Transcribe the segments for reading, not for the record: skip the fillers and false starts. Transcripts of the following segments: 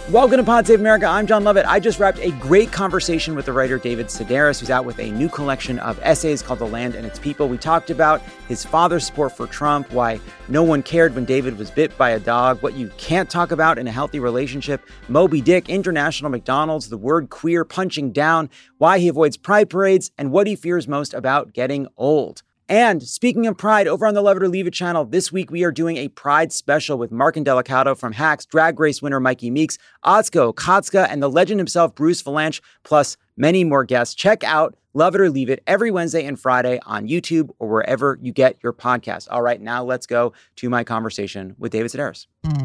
Welcome to Pod Save America. I'm John Lovett. I just wrapped a great conversation with the writer David Sedaris, who's out with a new collection of essays called The Land and Its People. We talked about his father's support for Trump, why no one cared when David was bit by a dog, what you can't talk about in a healthy relationship, Moby Dick, International McDonald's, the word queer punching down, why he avoids pride parades, and what he fears most about getting old. And speaking of Pride, over on the Love It or Leave It channel, this week we are doing a Pride special with Mark Indelicato from Hacks, Drag Race winner Mikey Meeks, Otsko, Kotska, and the legend himself, Bruce Valanche, plus many more guests. Check out Love It or Leave It every Wednesday and Friday on YouTube or wherever you get your podcast. All right, now let's go to my conversation with David Sedaris.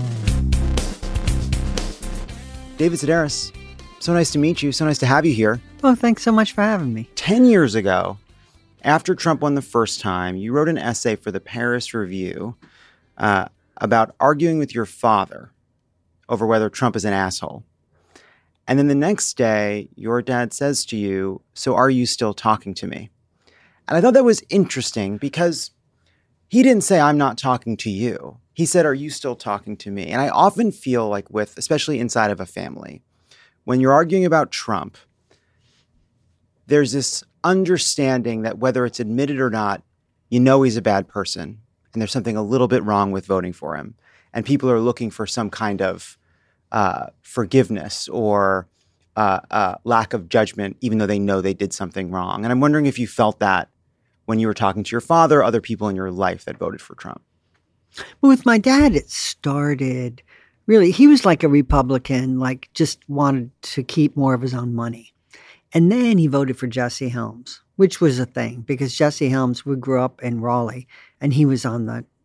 David Sedaris, so nice to meet you. So nice to have you here. Oh, thanks so much for having me. 10 years ago, after Trump won the first time, you wrote an essay for the Paris Review about arguing with your father over whether Trump is an asshole. And then the next day, your dad says to you, "So are you still talking to me?" And I thought that was interesting because he didn't say, "I'm not talking to you." He said, "Are you still talking to me?" And I often feel like especially inside of a family, when you're arguing about Trump, there's this understanding that whether it's admitted or not, you know he's a bad person and there's something a little bit wrong with voting for him. And people are looking for some kind of forgiveness or lack of judgment, even though they know they did something wrong. And I'm wondering if you felt that when you were talking to your father, other people in your life that voted for Trump. Well, with my dad, it started really, he was like a Republican, like just wanted to keep more of his own money. And then he voted for Jesse Helms, which was a thing because Jesse Helms, we grew up in Raleigh, and he was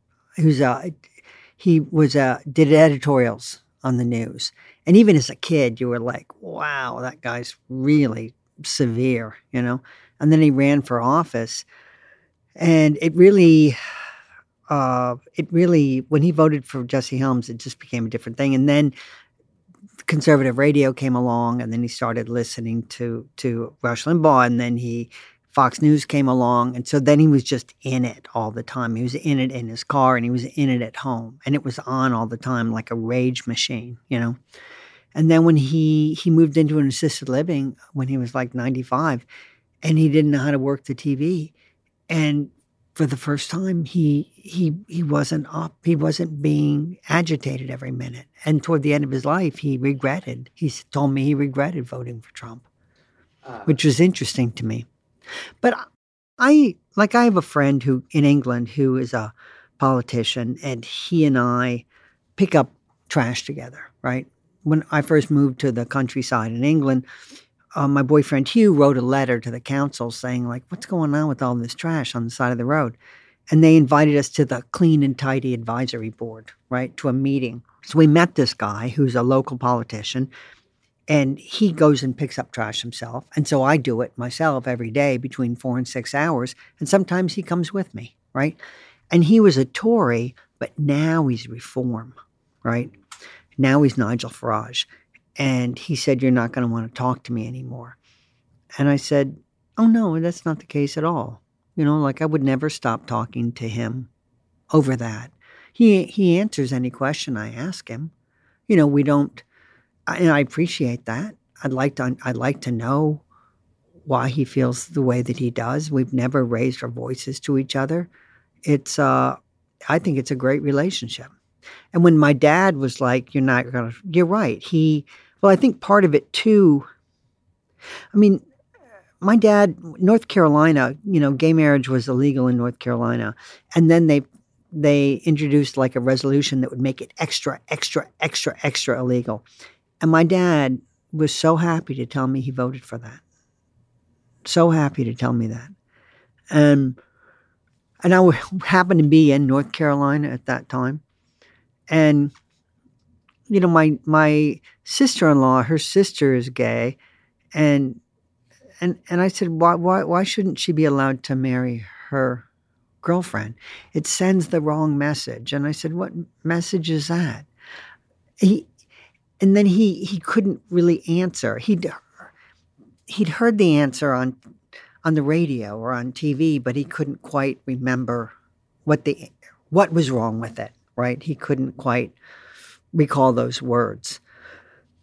did editorials on the news. And even as a kid, you were like, wow, that guy's really severe, you know? And then he ran for office. And it really, when he voted for Jesse Helms, it just became a different thing. And then conservative radio came along, and then he started listening to Rush Limbaugh, and then Fox News came along, and so then he was just in it all the time. He was in it in his car, and he was in it at home, and it was on all the time like a rage machine, you know. And then when he moved into an assisted living when he was like 95, and he didn't know how to work the TV, and for the first time, he wasn't up. He wasn't being agitated every minute. And toward the end of his life, he told me he regretted voting for Trump, which was interesting to me. But I have a friend in England who is a politician, and he and I pick up trash together, right? When I first moved to the countryside in England, my boyfriend Hugh wrote a letter to the council saying, like, what's going on with all this trash on the side of the road? And they invited us to the Clean and Tidy Advisory Board, right, to a meeting. So we met this guy who's a local politician, and he goes and picks up trash himself. And so I do it myself every day between 4 and 6 hours. And sometimes he comes with me, right? And he was a Tory, but now he's Reform, right? Now he's Nigel Farage. And he said, "You're not going to want to talk to me anymore." And I said, "Oh, no, that's not the case at all." You know, like I would never stop talking to him over that. He answers any question I ask him. You know, and I appreciate that. I'd like to know why he feels the way that he does. We've never raised our voices to each other. I think it's a great relationship. And when my dad was like, you're right. I think part of it too, I mean, my dad, North Carolina, you know, gay marriage was illegal in North Carolina. And then they introduced like a resolution that would make it extra, extra, extra, extra illegal. And my dad was so happy to tell me he voted for that. So happy to tell me that. And I happened to be in North Carolina at that time. And, you know, my sister-in-law, her sister is gay. And I said, why shouldn't she be allowed to marry her girlfriend? It sends the wrong message. And I said, what message is that? And then he couldn't really answer. He'd heard the answer on the radio or on TV, but he couldn't quite remember what was wrong with it, right? He couldn't quite recall those words.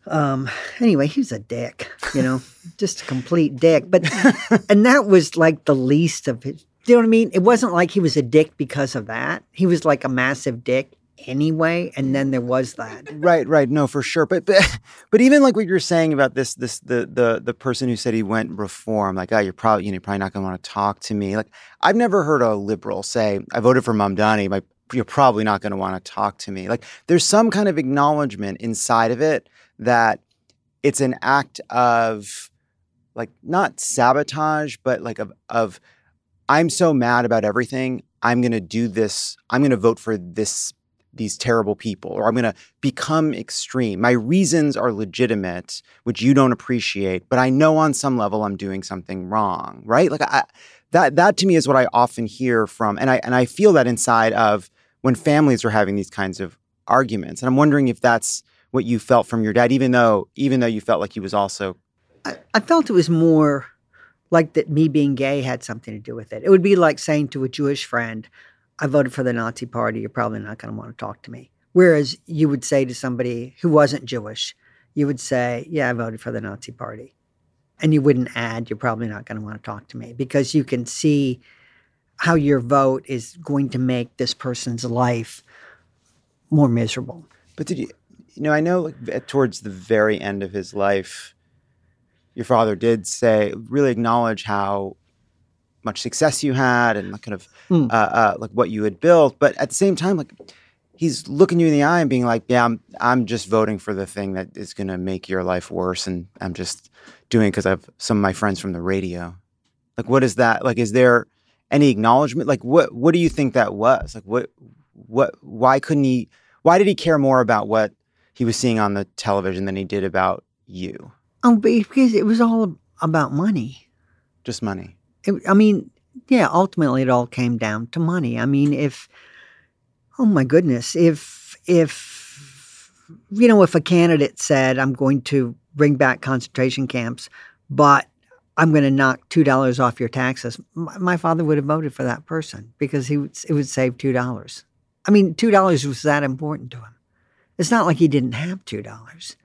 Anyway, he was a dick, just a complete dick. But and that was like the least of his. Do you know what I mean? It wasn't like he was a dick because of that. He was like a massive dick anyway, and then there was that. Right. No, for sure. But even like what you're saying about the person who said he went reform, like, you're probably not going to want to talk to me. Like, I've never heard a liberal say, I voted for Mamdani, you're probably not going to want to talk to me. Like, there's some kind of acknowledgement inside of it that it's an act of, like, not sabotage, but like of I'm so mad about everything, I'm going to do this, I'm going to vote for these terrible people, or I'm going to become extreme. My reasons are legitimate, which you don't appreciate, but I know on some level I'm doing something wrong, right? Like, that to me is what I often hear from, and I feel that inside of when families are having these kinds of arguments. And I'm wondering if that's what you felt from your dad, even though you felt like he was also. I felt it was more like that me being gay had something to do with it. It would be like saying to a Jewish friend, I voted for the Nazi Party, you're probably not going to want to talk to me. Whereas you would say to somebody who wasn't Jewish, you would say, yeah, I voted for the Nazi Party. And you wouldn't add, you're probably not going to want to talk to me, because you can see how your vote is going to make this person's life more miserable. But did I know towards the very end of his life, your father did really acknowledge how much success you had and kind of like what you had built. But at the same time, like, he's looking you in the eye and being like, yeah, I'm just voting for the thing that is going to make your life worse. And I'm just doing it because I have some of my friends from the radio. Like, what is that? Like, is there any acknowledgement? Like, what do you think that was? Like, why did he care more about what he was seeing on the television than he did about you? Oh, because it was all about money. Just money. Ultimately it all came down to money. I mean, if a candidate said, I'm going to bring back concentration camps, but I'm going to knock $2 off your taxes, my father would have voted for that person because it would save $2. I mean, $2 was that important to him. It's not like he didn't have $2.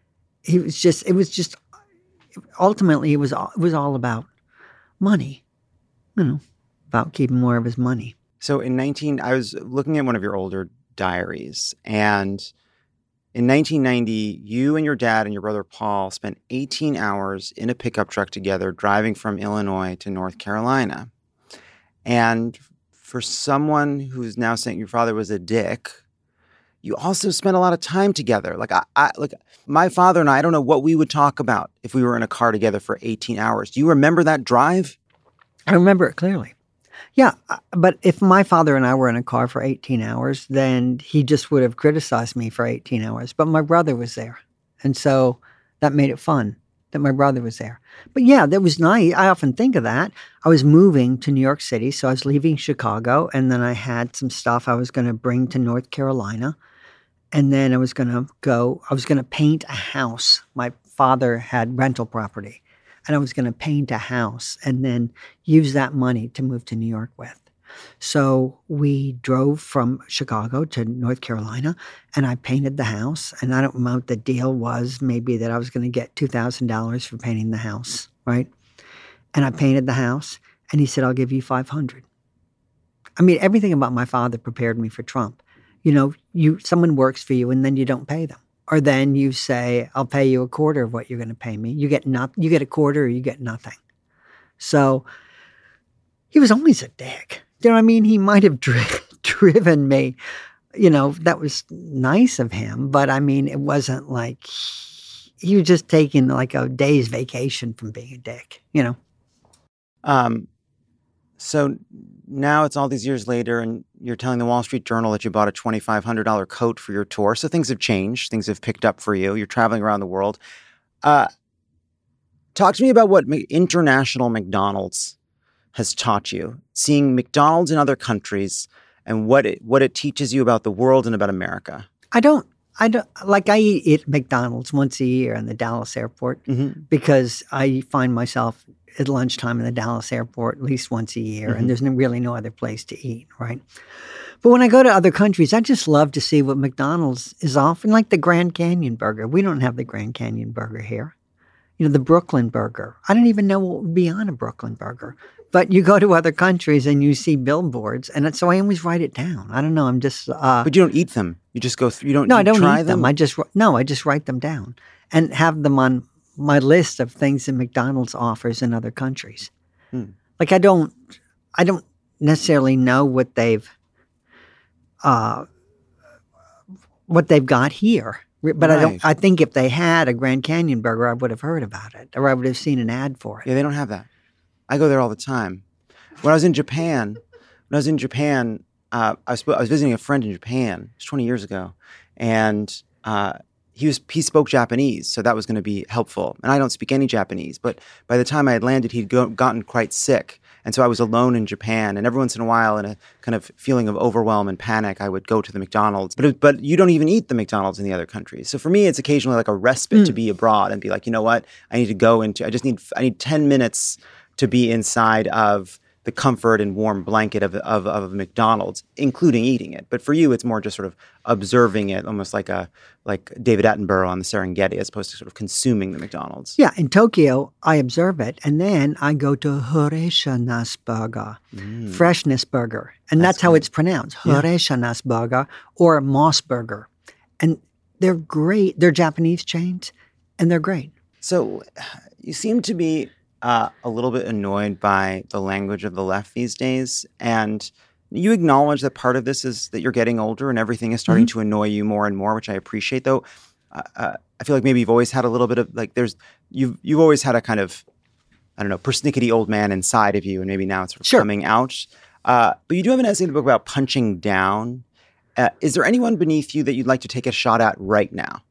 Ultimately it was all about money, about keeping more of his money. So I was looking at one of your older diaries, and in 1990, you and your dad and your brother Paul spent 18 hours in a pickup truck together driving from Illinois to North Carolina. And for someone who's now saying your father was a dick, you also spent a lot of time together. Like, my father and I don't know what we would talk about if we were in a car together for 18 hours. Do you remember that drive? I remember it clearly. Yeah, but if my father and I were in a car for 18 hours, then he just would have criticized me for 18 hours. But my brother was there. And so that made it fun that my brother was there. But yeah, that was nice. I often think of that. I was moving to New York City, so I was leaving Chicago, and then I had some stuff I was going to bring to North Carolina. And then I was going to paint a house. My father had rental property, and I was going to paint a house and then use that money to move to New York with. So we drove from Chicago to North Carolina, and I painted the house. And I don't know what the deal was, maybe that I was going to get $2,000 for painting the house, right? And I painted the house, and he said, I'll give you $500. I mean, everything about my father prepared me for Trump. Someone works for you and then you don't pay them. Or then you say, I'll pay you a quarter of what you're going to pay me. You get a quarter or you get nothing. So he was always a dick. Do you know what I mean? He might have driven me. That was nice of him. But I mean, it wasn't like he was just taking like a day's vacation from being a dick, So now it's all these years later, and you're telling the Wall Street Journal that you bought a $2,500 coat for your tour. So things have changed. Things have picked up for you. You're traveling around the world. Talk to me about what international McDonald's has taught you, seeing McDonald's in other countries, and what it teaches you about the world and about America. I eat at McDonald's once a year in the Dallas airport because I find myself at lunchtime in the Dallas airport at least once a year, and there's really no other place to eat, right? But when I go to other countries, I just love to see what McDonald's is offering, like the Grand Canyon burger. We don't have the Grand Canyon burger here. The Brooklyn burger. I don't even know what would be on a Brooklyn burger. But you go to other countries and you see billboards, and so I always write it down. I don't know. I'm just. But you don't eat them. You just go through. You don't. No, I don't try eat them. I just write them down and have them on my list of things that McDonald's offers in other countries. Like I don't necessarily know what they've got here. But Right. I think if they had a Grand Canyon burger, I would have heard about it, or I would have seen an ad for it. Yeah, they don't have that. I go there all the time. When I was in Japan, I was visiting a friend in Japan. It was 20 years ago, and he spoke Japanese, so that was going to be helpful. And I don't speak any Japanese, but by the time I had landed, he'd gotten quite sick. And so I was alone in Japan, and every once in a while, in a kind of feeling of overwhelm and panic, I would go to the McDonald's. But you don't even eat the McDonald's in the other countries. So for me, it's occasionally like a respite to be abroad and be like, you know what? I need 10 minutes to be inside of the comfort and warm blanket of McDonald's, including eating it. But for you, it's more just sort of observing it, almost like David Attenborough on the Serengeti, as opposed to sort of consuming the McDonald's. Yeah, in Tokyo, I observe it, and then I go to Horeshanas Burger, Freshness Burger, and that's how it's pronounced, Horeshanas Burger or Moss Burger. And they're great. They're Japanese chains, and they're great. So you seem to be a little bit annoyed by the language of the left these days, and you acknowledge that part of this is that you're getting older and everything is starting to annoy you more and more, which I appreciate. Though I feel like maybe you've always had a little bit of you've always had a kind of, I don't know, persnickety old man inside of you, and maybe now it's sort of coming out. But you do have an essay in the book about punching down. Is there anyone beneath you that you'd like to take a shot at right now?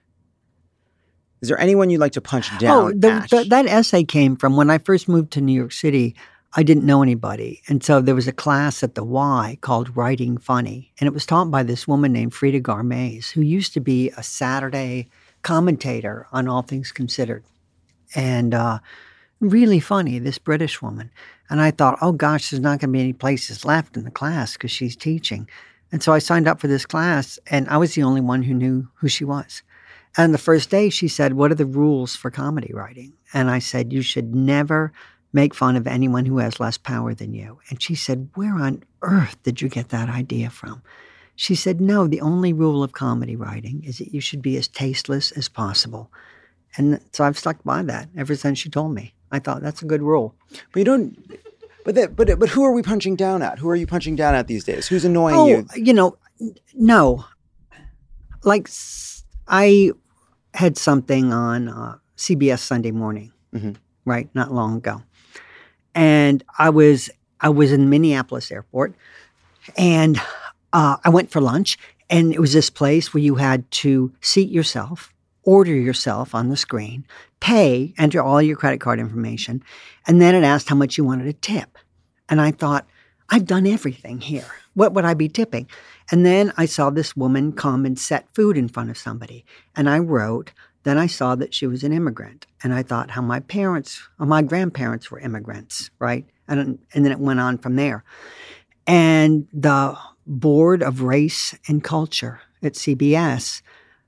Is there anyone you'd like to punch down at? That essay came from when I first moved to New York City. I didn't know anybody. And so there was a class at the Y called Writing Funny. And it was taught by this woman named Frida Garmez, who used to be a Saturday commentator on All Things Considered. And really funny, this British woman. And I thought, oh gosh, there's not going to be any places left in the class because she's teaching. And so I signed up for this class, and I was the only one who knew who she was. And the first day she said, what are the rules for comedy writing? And I said, you should never make fun of anyone who has less power than you. And she said, where on earth did you get that idea from? She said, no, the only rule of comedy writing is that you should be as tasteless as possible. And so I've stuck by that ever since she told me. I thought that's a good rule. But you don't. But who are we punching down at? Who are you punching down at these days? Who's annoying you? No. Like, I had something on CBS Sunday Morning, right, not long ago. And I was in Minneapolis airport, and I went for lunch, and it was this place where you had to seat yourself, order yourself on the screen, pay, enter all your credit card information, and then it asked how much you wanted to tip. And I thought, I've done everything here. What would I be tipping? And then I saw this woman come and set food in front of somebody. And I wrote, then I saw that she was an immigrant. And I thought how my grandparents were immigrants, right? And then it went on from there. And the Board of Race and Culture at CBS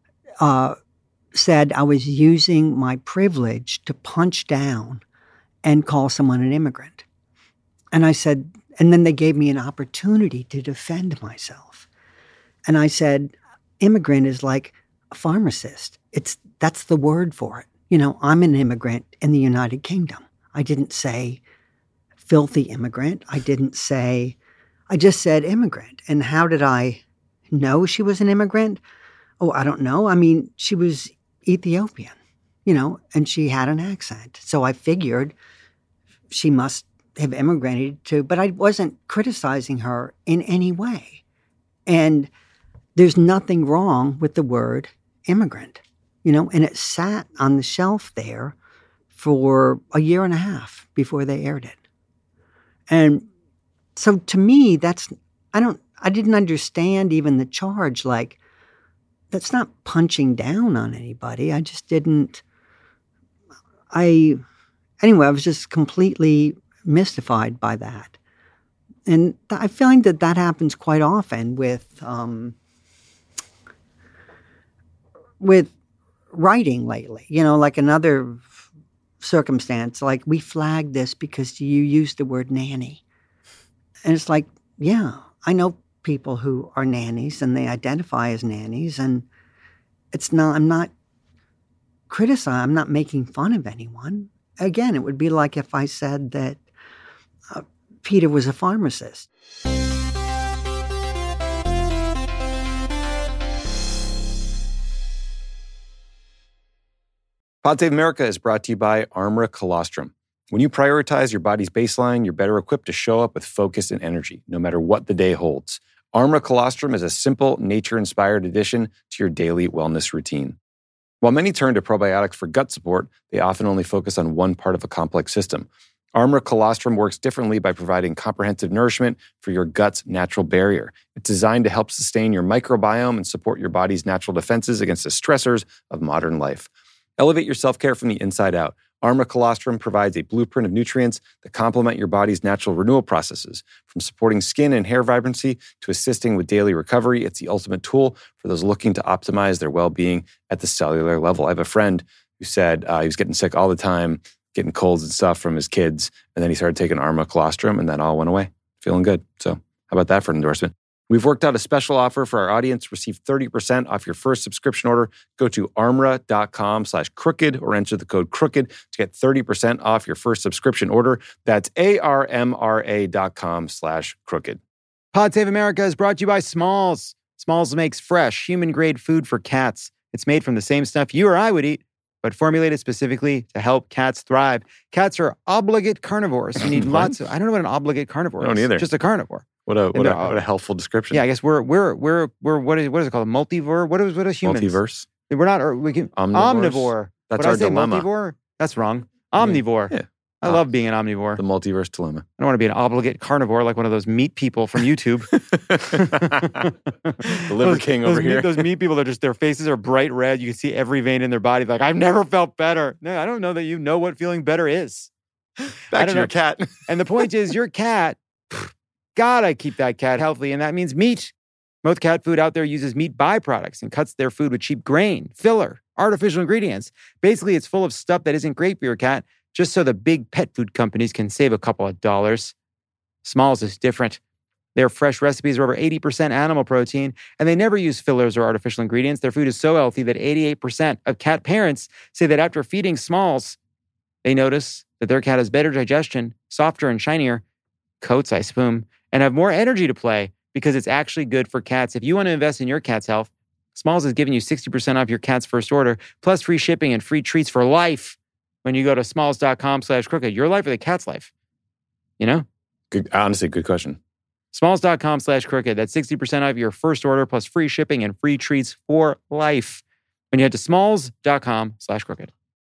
said I was using my privilege to punch down and call someone an immigrant. And I said, and then they gave me an opportunity to defend myself. And I said, immigrant is like a pharmacist. That's the word for it. I'm an immigrant in the United Kingdom. I didn't say filthy immigrant. I just said immigrant. And how did I know she was an immigrant? Oh, I don't know. I mean, she was Ethiopian, and she had an accent. So I figured she must have immigrated to, but I wasn't criticizing her in any way. And there's nothing wrong with the word immigrant, and it sat on the shelf there for a year and a half before they aired it. And so to me, I didn't understand even the charge, like, that's not punching down on anybody. I just didn't, anyway, I was just completely mystified by that. And I find that happens quite often with writing lately. Like another circumstance, like we flagged this because you used the word nanny. And it's like, yeah, I know people who are nannies and they identify as nannies, and I'm not criticizing, I'm not making fun of anyone. Again, it would be like if I said that Peter was a pharmacist. Pod Save America is brought to you by Armra Colostrum. When you prioritize your body's baseline, you're better equipped to show up with focus and energy, no matter what the day holds. Armra Colostrum is a simple, nature-inspired addition to your daily wellness routine. While many turn to probiotics for gut support, they often only focus on one part of a complex system. Armra Colostrum works differently by providing comprehensive nourishment for your gut's natural barrier. It's designed to help sustain your microbiome and support your body's natural defenses against the stressors of modern life. Elevate your self-care from the inside out. Armra Colostrum provides a blueprint of nutrients that complement your body's natural renewal processes. From supporting skin and hair vibrancy to assisting with daily recovery, it's the ultimate tool for those looking to optimize their well-being at the cellular level. I have a friend who said he was getting sick all the time, getting colds and stuff from his kids, and then he started taking Armra Colostrum, and that all went away. Feeling good. So how about that for an endorsement? We've worked out a special offer for our audience. Receive 30% off your first subscription order. Go to armra.com/crooked or enter the code crooked to get 30% off your first subscription order. That's armra.com/crooked. Pod Save America is brought to you by Smalls. Smalls makes fresh, human-grade food for cats. It's made from the same stuff you or I would eat, but formulated specifically to help cats thrive. Cats are obligate carnivores. You need lots of... I don't know what an obligate carnivore is. I don't either. Just a carnivore. What a helpful description. Yeah, I guess we're what is it called? Multivore? What is humans? Multiverse. We're not. Omnivore. That's Would our I say dilemma. Multivore? That's wrong. Omnivore. Yeah. I love being an omnivore. The multiverse dilemma. I don't want to be an obligate carnivore like one of those meat people from YouTube. The Liver King over here. Those meat people, their faces are bright red. You can see every vein in their body. Like, I've never felt better. No, I don't know that you know what feeling better is. Back to your cat. And the point is, your cat, gotta keep that cat healthy, and that means meat. Most cat food out there uses meat byproducts and cuts their food with cheap grain, filler, artificial ingredients. Basically, it's full of stuff that isn't great for your cat, just so the big pet food companies can save a couple of dollars. Smalls is different. Their fresh recipes are over 80% animal protein, and they never use fillers or artificial ingredients. Their food is so healthy that 88% of cat parents say that after feeding Smalls, they notice that their cat has better digestion, softer and shinier coats, I assume, and have more energy to play because it's actually good for cats. If you want to invest in your cat's health, Smalls is giving you 60% off your cat's first order, plus free shipping and free treats for life when you go to smalls.com/crooked. Your life or the cat's life? You know? Good, honestly, good question. Smalls.com/crooked. That's 60% off your first order, plus free shipping and free treats for life when you head to smalls.com/crooked.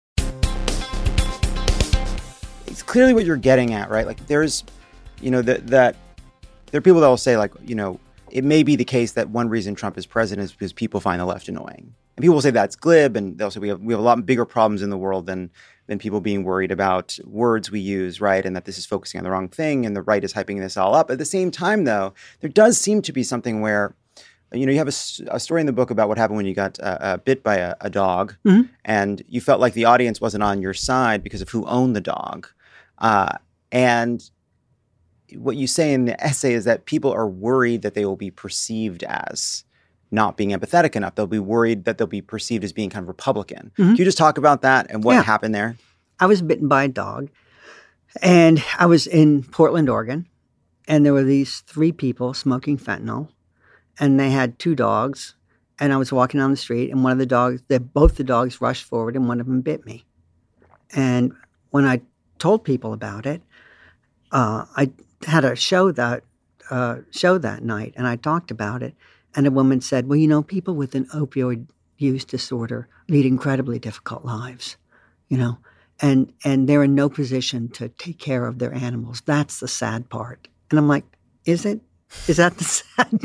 It's clearly what you're getting at, right? Like there's, that there are people that will say, like, it may be the case that one reason Trump is president is because people find the left annoying. And people will say that's glib, and they'll say we have a lot bigger problems in the world than people being worried about words we use, right? And that this is focusing on the wrong thing, and the right is hyping this all up. At the same time, though, there does seem to be something where, you have a story in the book about what happened when you got bit by a dog, Mm-hmm. and you felt like the audience wasn't on your side because of who owned the dog. And what you say in the essay is that people are worried that they will be perceived as not being empathetic enough. They'll be worried that they'll be perceived as being kind of Republican. Mm-hmm. Can you just talk about that and what happened there? I was bitten by a dog, and I was in Portland, Oregon, and there were these 3 people smoking fentanyl, and they had 2 dogs, and I was walking down the street, and both the dogs rushed forward, and one of them bit me. And when I told people about it, I had a show that night, and I talked about it. And a woman said, well, people with an opioid use disorder lead incredibly difficult lives, and they're in no position to take care of their animals. That's the sad part. And I'm like, is it? Is that the sad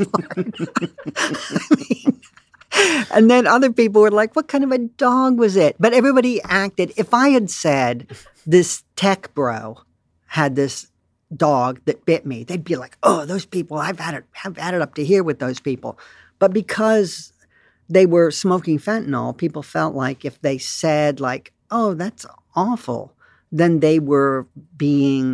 part? And then other people were like, what kind of a dog was it? But everybody acted. If I had said this tech bro had this dog that bit me, they'd be like, "Oh, those people! I've had it up to here with those people." But because they were smoking fentanyl, people felt like if they said like, "Oh, that's awful," then they were being,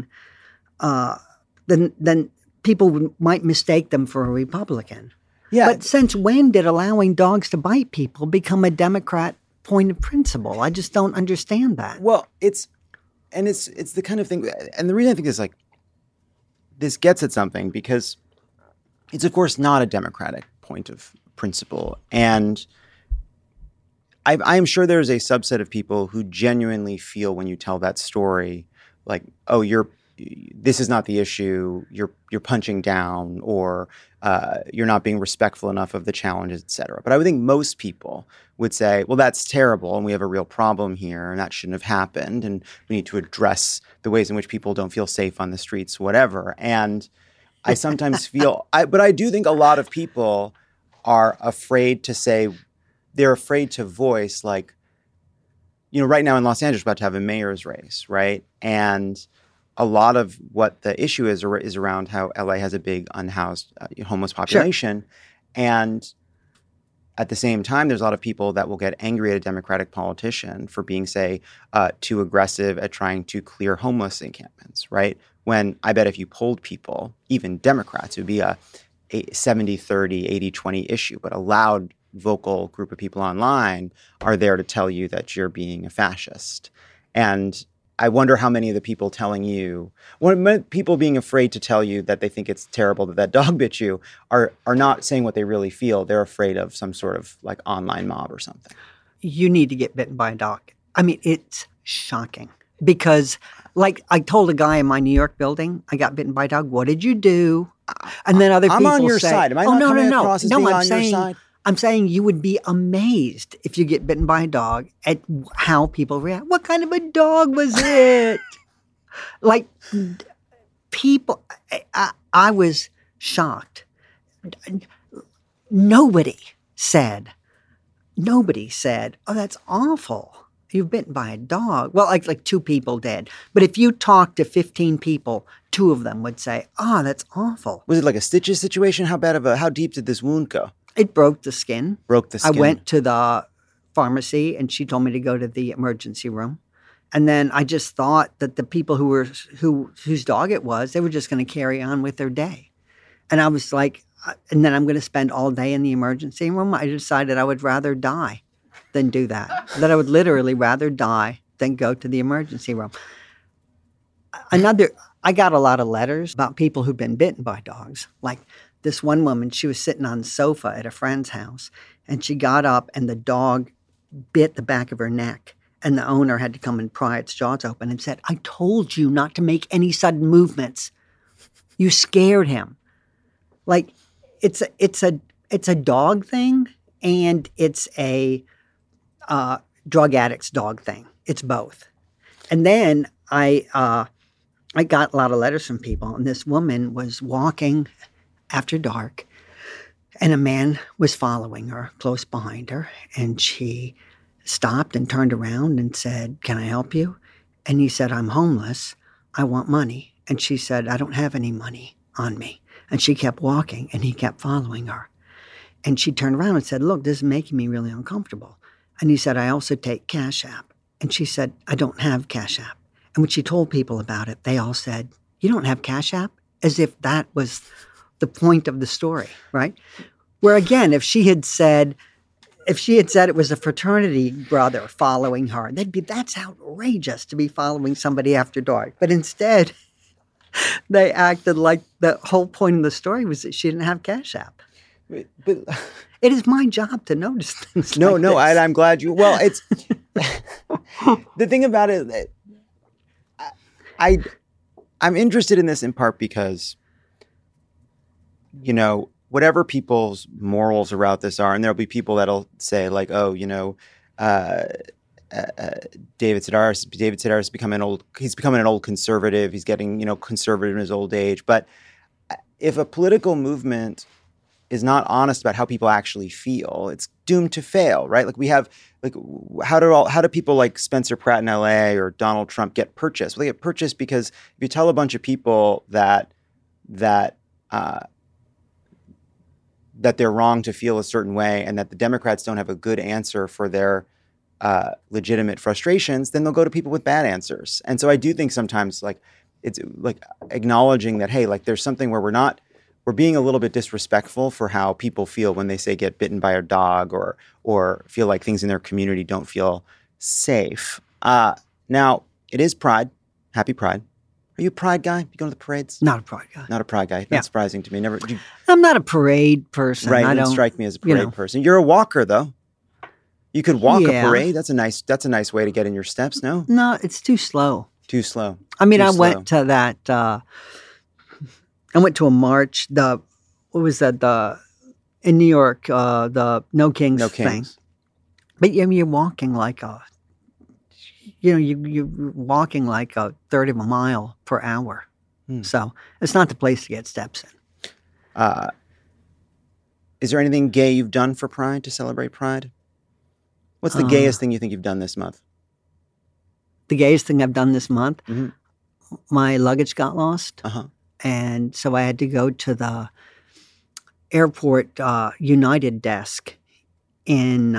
then people might mistake them for a Republican. Yeah. But since when did allowing dogs to bite people become a Democrat point of principle? I just don't understand that. Well, it's the kind of thing, and the reason I think is like, this gets at something because it's of course not a Democratic point of principle. And I am sure there's a subset of people who genuinely feel when you tell that story, like, oh, this is not the issue, you're punching down, or you're not being respectful enough of the challenges, et cetera. But I would think most people would say, well, that's terrible, and we have a real problem here, and that shouldn't have happened, and we need to address the ways in which people don't feel safe on the streets, whatever. And I sometimes feel, but I do think a lot of people are afraid to say, they're afraid to voice, like, right now in Los Angeles, we're about to have a mayor's race, right? And a lot of what the issue is around how LA has a big unhoused homeless population. Sure. And at the same time, there's a lot of people that will get angry at a Democratic politician for being, say, too aggressive at trying to clear homeless encampments, right? When I bet if you polled people, even Democrats, it would be a 70-30, 80-20 issue, but a loud, vocal group of people online are there to tell you that you're being a fascist. And I wonder how many of the people telling you, people being afraid to tell you that they think it's terrible that dog bit you, are not saying what they really feel. They're afraid of some sort of like online mob or something. You need to get bitten by a dog. I mean, it's shocking because, like, I told a guy in my New York building, I got bitten by a dog. What did you do? And then other people say, I'm on your side. Am I not coming across as being on your side? I'm saying you would be amazed if you get bitten by a dog at how people react. What kind of a dog was it? Like, people, I was shocked. Nobody said, oh, that's awful. You've bitten by a dog. Well, like 2 people did. But if you talk to 15 people, 2 of them would say, oh, that's awful. Was it like a stitches situation? How deep did this wound go? It broke the skin. I went to the pharmacy and she told me to go to the emergency room. And then I just thought that the people whose dog it was, they were just going to carry on with their day. And I was like, and then I'm going to spend all day in the emergency room. I decided I would rather die than do that. That I would literally rather die than go to the emergency room. I got a lot of letters about people who'd been bitten by dogs. Like, this one woman, she was sitting on the sofa at a friend's house, and she got up, and the dog bit the back of her neck, and the owner had to come and pry its jaws open and said, I told you not to make any sudden movements. You scared him. Like, it's a dog thing, and it's a drug addict's dog thing. It's both. And then I got a lot of letters from people, and this woman was walking after dark, and a man was following her close behind her, and she stopped and turned around and said, can I help you? And he said, I'm homeless. I want money. And she said, I don't have any money on me. And she kept walking, and he kept following her. And she turned around and said, look, this is making me really uncomfortable. And he said, I also take Cash App. And she said, I don't have Cash App. And when she told people about it, they all said, you don't have Cash App? As if that was the point of the story, right? Where again, if she had said it was a fraternity brother following her, that's outrageous to be following somebody after dark. But instead, they acted like the whole point of the story was that she didn't have Cash App. But it is my job to notice things. No, I'm glad you. Well, it's the thing about it. I'm interested in this in part because, whatever people's morals about this are, and there'll be people that'll say like, oh, David Sedaris has becoming an old conservative. He's getting, conservative in his old age. But if a political movement is not honest about how people actually feel, it's doomed to fail, right? Like we have, like, how do people like Spencer Pratt in LA or Donald Trump get purchased? Well, they get purchased because if you tell a bunch of people that they're wrong to feel a certain way and that the Democrats don't have a good answer for their legitimate frustrations, then they'll go to people with bad answers. And so I do think sometimes like it's like acknowledging that, hey, like there's something where we're being a little bit disrespectful for how people feel when they say get bitten by a dog or feel like things in their community don't feel safe. Now, it is Pride. Happy Pride. Are you a Pride guy? You go to the parades? Not a Pride guy. Not a Pride guy. Not surprising to me. I'm not a parade person. Right. You don't strike me as a parade person. You're a walker, though. You could walk a parade. That's a nice way to get in your steps, no? No, it's too slow. Too slow. I mean, went to that. I went to a march. In New York, the No Kings thing. But you're walking like you're walking like a third of a mile per hour. So it's not the place to get steps in. Is there anything gay you've done for Pride, to celebrate Pride? What's the gayest thing you think you've done this month? The gayest thing I've done this month? Mm-hmm. My luggage got lost. Uh-huh. And so I had to go to the airport United desk in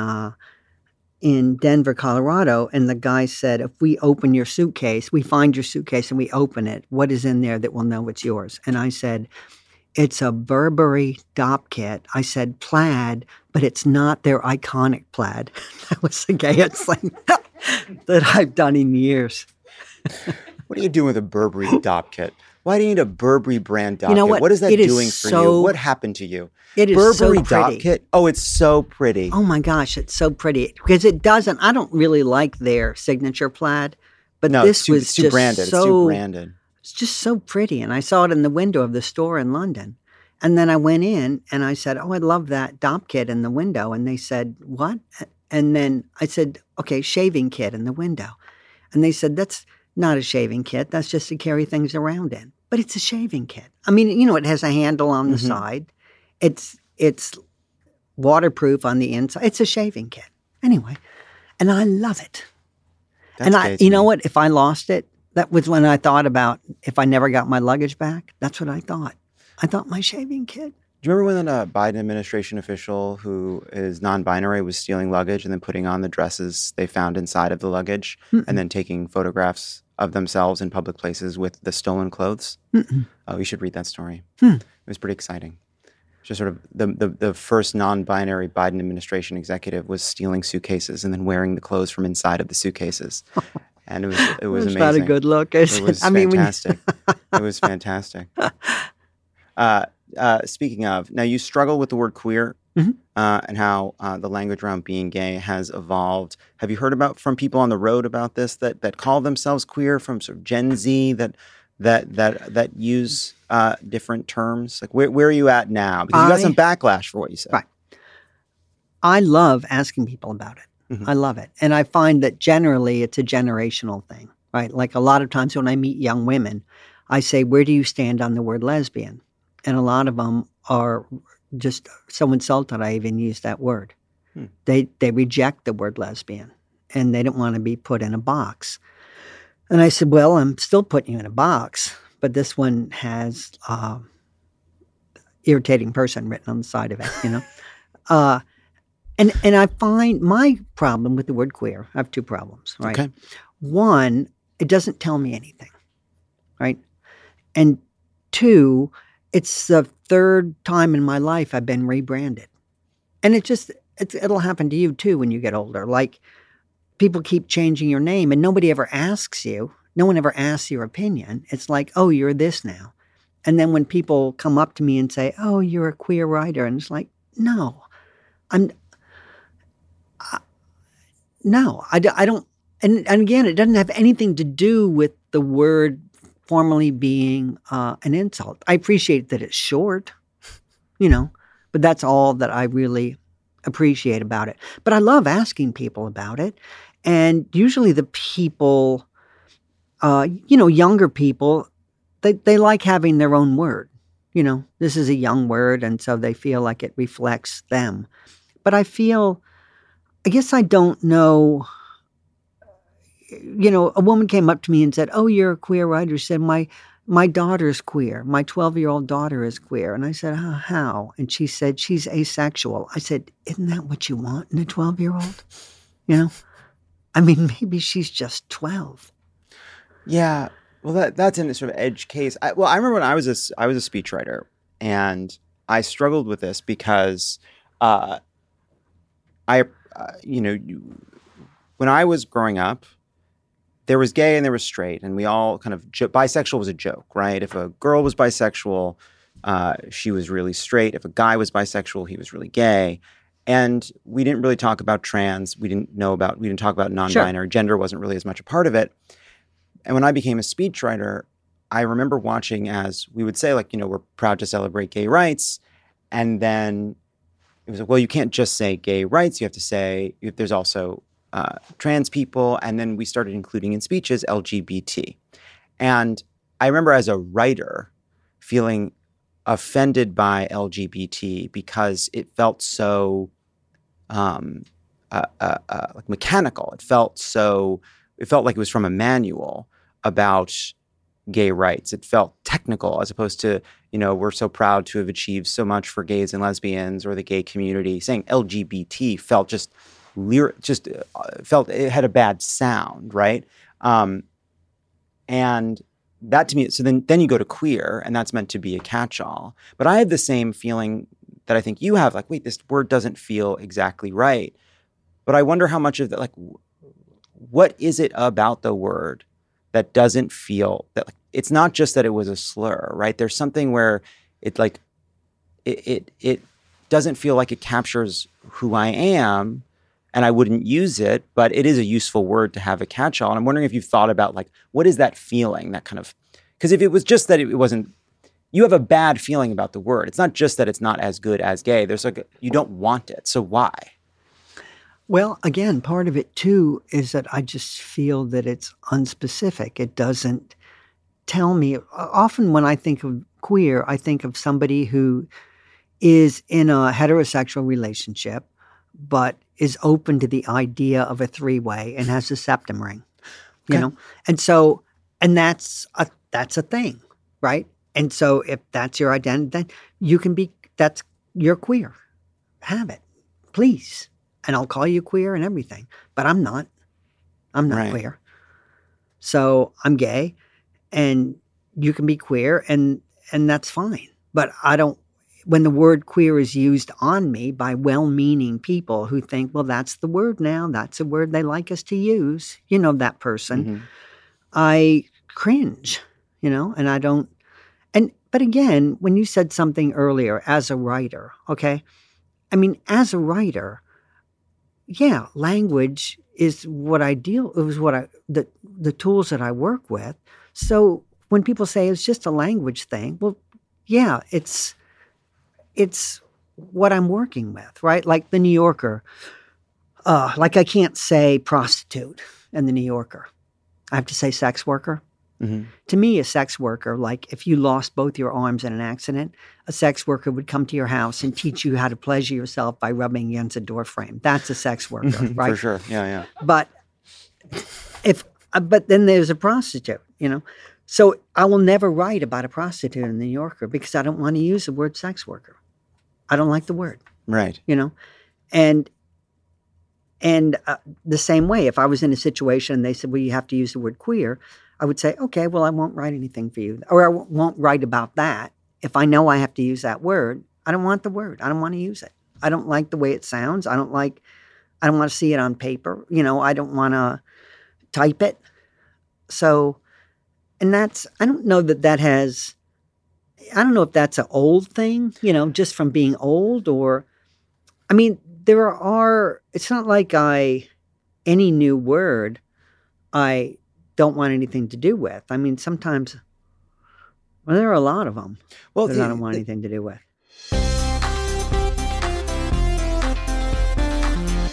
Denver, Colorado. And the guy said, if we open your suitcase, we find your suitcase and we open it, what is in there that we'll know it's yours? And I said, it's a Burberry Dop kit. I said plaid, but it's not their iconic plaid. That was the gayest thing that I've done in years. What do you do with a Burberry Dop kit? Why do you need a Burberry brand Dop kit? What is that doing for you? What happened to you? It is Burberry so pretty. Dop kit? Oh, it's so pretty. Oh my gosh, it's so pretty. Because I don't really like their signature plaid, but this was it's too just branded. so, it's too branded. It's just so pretty. And I saw it in the window of the store in London. And then I went in and I said, oh, I love that Dop kit in the window. And they said, what? And then I said, okay, shaving kit in the window. And they said, that's not a shaving kit. That's just to carry things around in. But it's a shaving kit. I mean, it has a handle on the side. It's waterproof on the inside. It's a shaving kit. Anyway, and I love it. That's you know what? If I lost it, that was when I thought about if I never got my luggage back. That's what I thought. I thought my shaving kit. Do you remember when a Biden administration official who is non-binary was stealing luggage and then putting on the dresses they found inside of the luggage and then taking photographs of themselves in public places with the stolen clothes? Oh, you should read that story. It was pretty exciting. Just sort of the first non-binary Biden administration executive was stealing suitcases and then wearing the clothes from inside of the suitcases. And it was amazing. Not a good look, is it? Was fantastic. It was fantastic. Speaking of, now you struggle with the word queer and how the language around being gay has evolved. Have you heard from people on the road about this that call themselves queer, from sort of Gen Z that use different terms? Like where are you at now? Because you got some backlash for what you said. Right. I love asking people about it. I love it. And I find that generally it's a generational thing, right? Like a lot of times when I meet young women, I say, where do you stand on the word lesbian? And a lot of them are just so insulted I even use that word. They reject the word lesbian, and they don't want to be put in a box. And I said, well, I'm still putting you in a box, but this one has irritating person written on the side of it, And I find my problem with the word queer, I have two problems, right? Okay. One, it doesn't tell me anything, right? And two, it's the third time in my life I've been rebranded. And it'll happen to you too when you get older. Like people keep changing your name and nobody ever asks you. No one ever asks your opinion. It's like, oh, you're this now. And then when people come up to me and say, oh, you're a queer writer. And it's like, no, I don't. And again, it doesn't have anything to do with the word formally being an insult. I appreciate that it's short, but that's all that I really appreciate about it. But I love asking people about it. And usually the people, younger people, they like having their own word. This is a young word, and so they feel like it reflects them. But I guess I don't know. A woman came up to me and said, "Oh, you're a queer writer." She said, my daughter's queer. My 12-year-old daughter is queer. And I said, how? And she said, she's asexual. I said, isn't that what you want in a 12-year-old? Maybe she's just 12. Yeah. Well, that's in a sort of edge case. I remember when I was a speechwriter, and I struggled with this because when I was growing up, there was gay and there was straight, and we all kind of bisexual was a joke, right? If a girl was bisexual, she was really straight. If a guy was bisexual, he was really gay. And we didn't really talk about trans. We didn't talk about non-binary. Sure. Gender wasn't really as much a part of it. And when I became a speechwriter, I remember watching as we would say, we're proud to celebrate gay rights. And then it was like, well, you can't just say gay rights. You have to say there's also trans people. And then we started including in speeches LGBT. And I remember as a writer feeling offended by LGBT because it felt so mechanical. It felt like it was from a manual about gay rights. It felt technical as opposed to, we're so proud to have achieved so much for gays and lesbians or the gay community. Saying LGBT felt felt it had a bad sound, right? And that to me, so then you go to queer, and that's meant to be a catch-all. But I had the same feeling that I think you have, like, wait, this word doesn't feel exactly right. But I wonder how much of that, what is it about the word that doesn't feel that, it's not just that it was a slur, right? There's something where it doesn't feel like it captures who I am, and I wouldn't use it, but it is a useful word to have a catch-all. And I'm wondering if you've thought about, what is that feeling, that kind of, because if it was just that it wasn't, you have a bad feeling about the word. It's not just that it's not as good as gay. There's you don't want it. So why? Well, again, part of it too is that I just feel that it's unspecific. It doesn't tell me. Often when I think of queer, I think of somebody who is in a heterosexual relationship, but is open to the idea of a three-way and has a septum ring, And so, and that's a thing, right? And so if that's your identity, then you're queer. Have it, please. And I'll call you queer and everything, but I'm not right. Queer. So I'm gay, and you can be queer, and that's fine. But when the word queer is used on me by well-meaning people who think, well, that's the word now, that's a word they like us to use, that person, mm-hmm. I cringe, and I don't. But again, when you said something earlier, as a writer, okay? As a writer, yeah, language is the tools that I work with. So when people say it's just a language thing, well, yeah, it's what I'm working with, right? Like the New Yorker. I can't say prostitute in the New Yorker. I have to say sex worker. Mm-hmm. To me, a sex worker, if you lost both your arms in an accident, a sex worker would come to your house and teach you how to pleasure yourself by rubbing against a door frame. That's a sex worker, right? For sure, yeah. But then there's a prostitute, So I will never write about a prostitute in the New Yorker because I don't want to use the word sex worker. I don't like the word. Right. And the same way, if I was in a situation and they said, well, you have to use the word queer, I would say, okay, well, I won't write anything for you. Or I won't write about that. If I know I have to use that word, I don't want the word. I don't want to use it. I don't like the way it sounds. I don't want to see it on paper. I don't want to type it. So, and I don't know if that's an old thing, just from being old or, it's not like any new word I don't want anything to do with. Sometimes, there are a lot of them that I don't want anything to do with.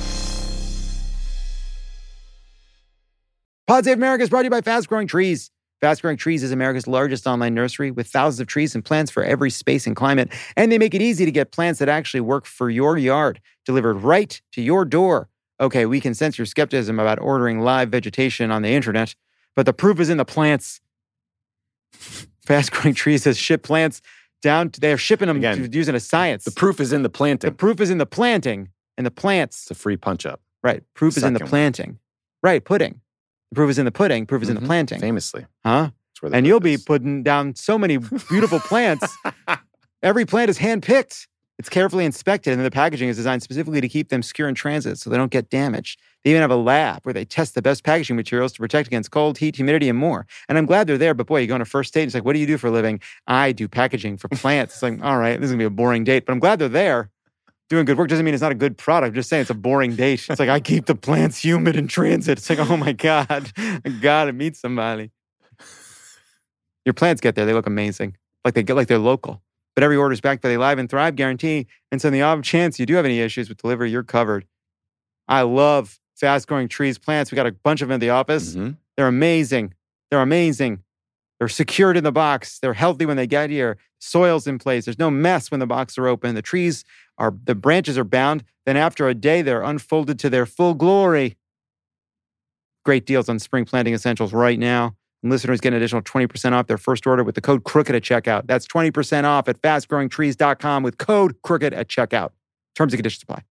Pod Save America is brought to you by Fast Growing Trees. Fast Growing Trees is America's largest online nursery with thousands of trees and plants for every space and climate. And they make it easy to get plants that actually work for your yard, delivered right to your door. Okay, we can sense your skepticism about ordering live vegetation on the internet, but the proof is in the plants. Fast Growing Trees has shipped plants down to, they're shipping them using a science. The proof is in the planting. The proof is in the planting and the plants. It's a free punch-up. Right. Proof is in the planting. Right. Pudding. The proof is in the pudding. Proof is in the planting. Famously. Huh? And you'll be putting down so many beautiful plants. Every plant is hand-picked. It's carefully inspected, and the packaging is designed specifically to keep them secure in transit so they don't get damaged. They even have a lab where they test the best packaging materials to protect against cold, heat, humidity, and more. And I'm glad they're there, but boy, you go on a first date, and it's like, what do you do for a living? I do packaging for plants. It's like, all right, this is going to be a boring date, but I'm glad they're there. Doing good work doesn't mean it's not a good product. I'm just saying it's a boring date. It's like, I keep the plants humid in transit. It's like, oh my God, I gotta meet somebody. Your plants get there, they look amazing. Like they're local. But every order is backed by the Alive and Thrive guarantee. And so in the odd chance you do have any issues with delivery, you're covered. I love Fast Growing Trees plants. We got a bunch of them in the office. Mm-hmm. They're amazing. They're amazing. They're secured in the box. They're healthy when they get here. Soil's in place. There's no mess when the boxes are open. The branches are bound. Then after a day, they're unfolded to their full glory. Great deals on spring planting essentials right now. And listeners get an additional 20% off their first order with the code CROOKED at checkout. That's 20% off at fastgrowingtrees.com with code CROOKED at checkout. Terms and conditions apply.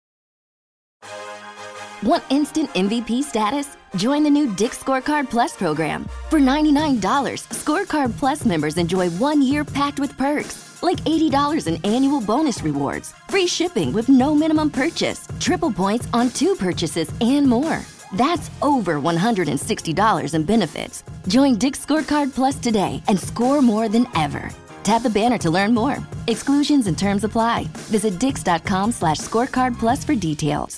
Want instant MVP status? Join the new Dick's Scorecard Plus program. For $99, Scorecard Plus members enjoy 1 year packed with perks, like $80 in annual bonus rewards, free shipping with no minimum purchase, triple points on 2 purchases, and more. That's over $160 in benefits. Join Dick's Scorecard Plus today and score more than ever. Tap the banner to learn more. Exclusions and terms apply. Visit dix.com/scorecard plus for details.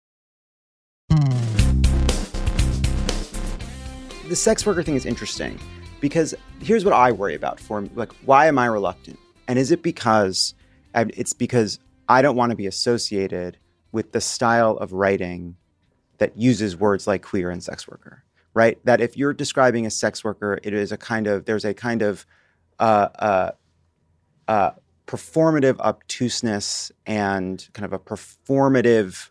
The sex worker thing is interesting because here's what I worry about why am I reluctant? And is it because it's because I don't want to be associated with the style of writing that uses words like queer and sex worker, right? That if you're describing a sex worker, there's a kind of performative obtuseness and kind of a performative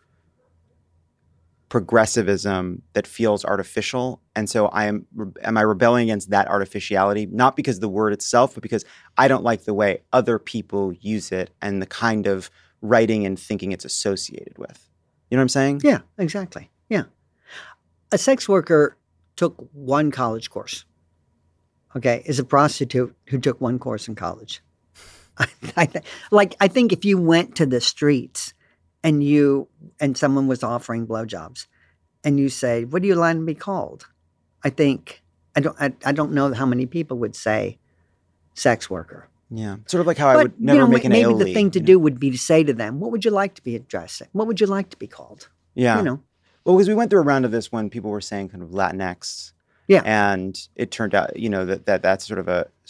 progressivism that feels artificial. And so am I rebelling against that artificiality? Not because of the word itself, but because I don't like the way other people use it and the kind of writing and thinking it's associated with. You know what I'm saying? Yeah, exactly. Yeah. A sex worker took one college course, okay, is a prostitute who took one course in college. I think if you went to the streets and someone was offering blowjobs and you say, what do you like to be called? I don't know how many people would say sex worker. Yeah. Sort of like how I would never make an maybe aioli. The thing to do would be to say to them, what would you like to be addressed? What would you like to be called? Yeah. Well, because we went through a round of this when people were saying kind of Latinx. Yeah. And it turned out, that's sort of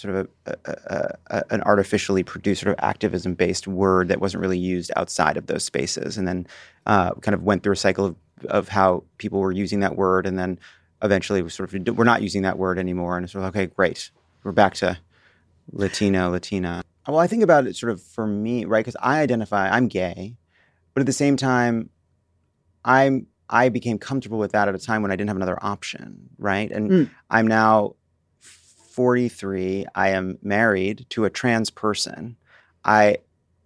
an artificially produced sort of activism-based word that wasn't really used outside of those spaces. And then kind of went through a cycle of how people were using that word. And then eventually we're not using that word anymore. And it's sort of, okay, great. We're back to Latino, Latina. Well, I think about it sort of for me, right? Because I'm gay, but at the same time, I became comfortable with that at a time when I didn't have another option, right? And I'm now 43. I am married to a trans person. I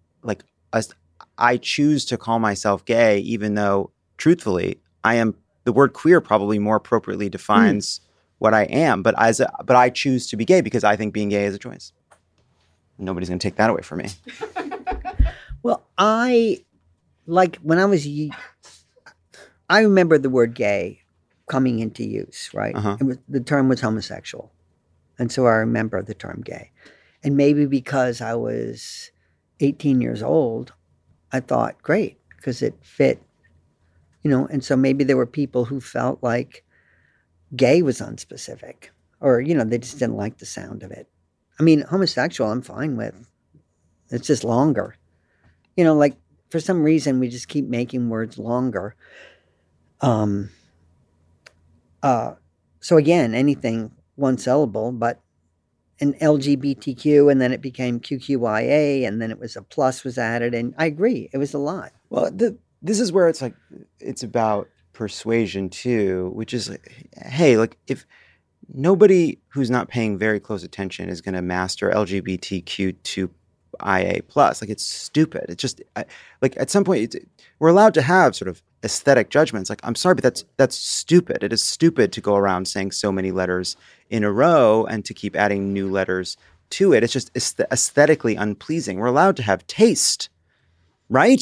choose to call myself gay, even though, truthfully, the word queer probably more appropriately defines what I am. But I choose to be gay because I think being gay is a choice. Nobody's going to take that away from me. Well, when I was I remember the word gay coming into use, right? Uh-huh. The term was homosexual. And so I remember the term gay. And maybe because I was 18 years old, I thought, great, because it fit, and so maybe there were people who felt like gay was unspecific or, they just didn't like the sound of it. I mean, homosexual, I'm fine with. It's just longer. For some reason, we just keep making words longer. So again, anything one syllable, but an LGBTQ, and then it became QQIA, and then it was a plus was added, and I agree, it was a lot. Well, this is where it's like it's about persuasion too, which is like, hey, like if nobody who's not paying very close attention is going to master LGBTQ2IA plus, like it's stupid. It's just like at some point we're allowed to have sort of aesthetic judgments. Like I'm sorry, but that's stupid. It is stupid to go around saying so many letters in a row and to keep adding new letters to it. It's just aesthetically unpleasing. We're allowed to have taste, right?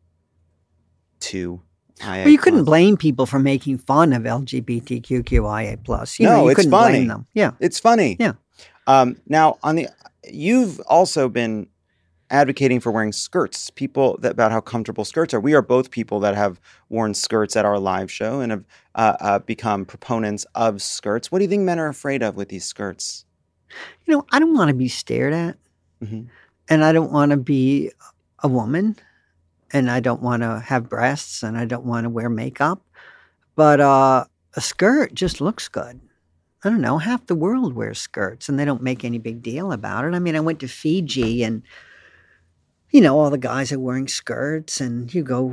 Well, you couldn't blame people for making fun of LGBTQIA plus. You it's couldn't funny. blame them. Yeah, it's funny. Yeah. Now, you've also been advocating for wearing skirts. About how comfortable skirts are. We are both people that have worn skirts at our live show and have become proponents of skirts. What do you think men are afraid of with these skirts? I don't want to be stared at, and I don't want to be a woman. And I don't want to have breasts, and I don't want to wear makeup. But a skirt just looks good. I don't know. Half the world wears skirts, and they don't make any big deal about it. I mean, I went to Fiji, and, all the guys are wearing skirts. And you go,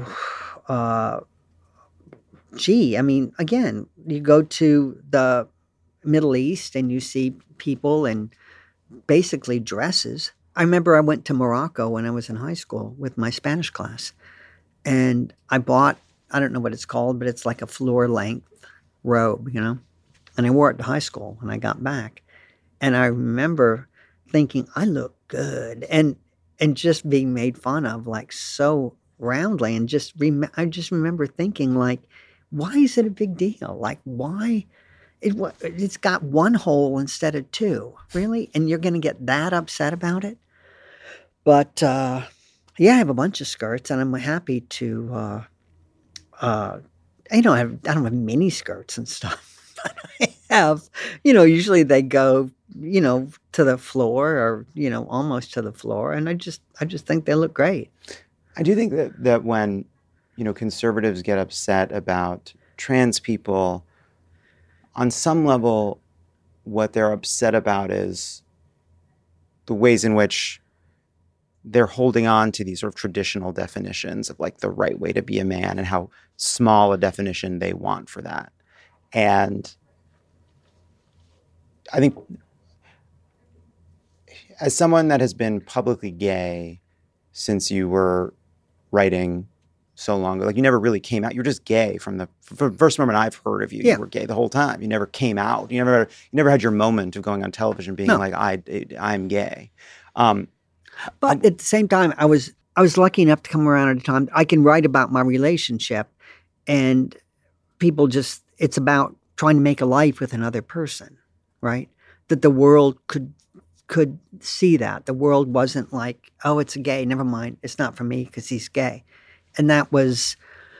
again, you go to the Middle East, and you see people in basically dresses. I remember I went to Morocco when I was in high school with my Spanish class, and I bought, I don't know what it's called, but it's like a floor-length robe, and I wore it to high school when I got back. And I remember thinking, I look good, and just being made fun of like so roundly, and I just remember thinking like, why is it a big deal? Like, why? It's got one hole instead of two, really? And you're going to get that upset about it? But, I have a bunch of skirts, and I'm happy to, I don't have mini skirts and stuff, but I have, usually they go, to the floor or, almost to the floor. And I just think they look great. I do think that when, conservatives get upset about trans people, on some level, what they're upset about is the ways in which they're holding on to these sort of traditional definitions of like the right way to be a man and how small a definition they want for that. And I think as someone that has been publicly gay since you were writing so long ago, like you never really came out. You're just gay from the first moment I've heard of you. Yeah. You were gay the whole time. You never came out. You never had your moment of going on television being like, I'm gay. But at the same time, I was lucky enough to come around at a time I can write about my relationship, and people it's about trying to make a life with another person, right? That the world could see that. The world wasn't like, oh, it's a gay, never mind, it's not for me because he's gay. And that was,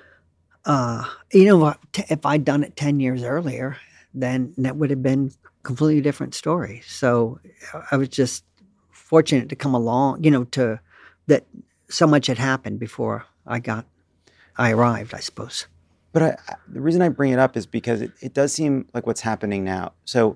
if I'd done it 10 years earlier, then that would have been a completely different story. So I was just fortunate to come along, to that so much had happened before I arrived, I suppose. But the reason I bring it up is because it does seem like what's happening now. So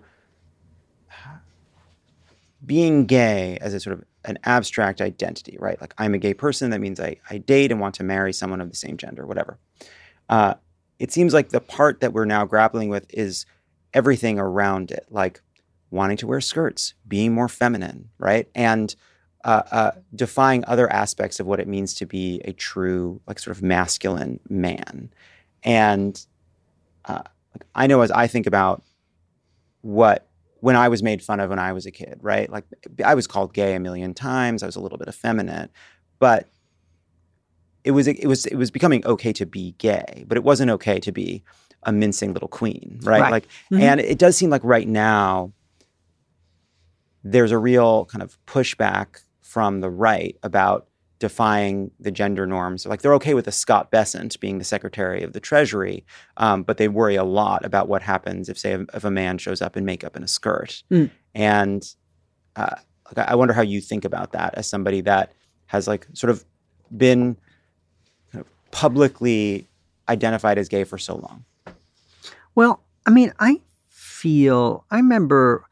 being gay as a sort of an abstract identity, right? Like I'm a gay person, that means I date and want to marry someone of the same gender, whatever. It seems like the part that we're now grappling with is everything around it, like wanting to wear skirts, being more feminine, right? And defying other aspects of what it means to be a true, like sort of masculine man. And I know as I think about when I was made fun of when I was a kid, right? Like I was called gay a million times. I was a little bit effeminate, but it was becoming okay to be gay, but it wasn't okay to be a mincing little queen, right? Like, and it does seem like right now there's a real kind of pushback from the right about defying the gender norms. Like they're okay with a Scott Bessent being the Secretary of the Treasury, but they worry a lot about what happens if, say, if a man shows up in makeup and a skirt. And I wonder how you think about that as somebody that has like sort of been kind of publicly identified as gay for so long. Well, I mean, I feel, I remember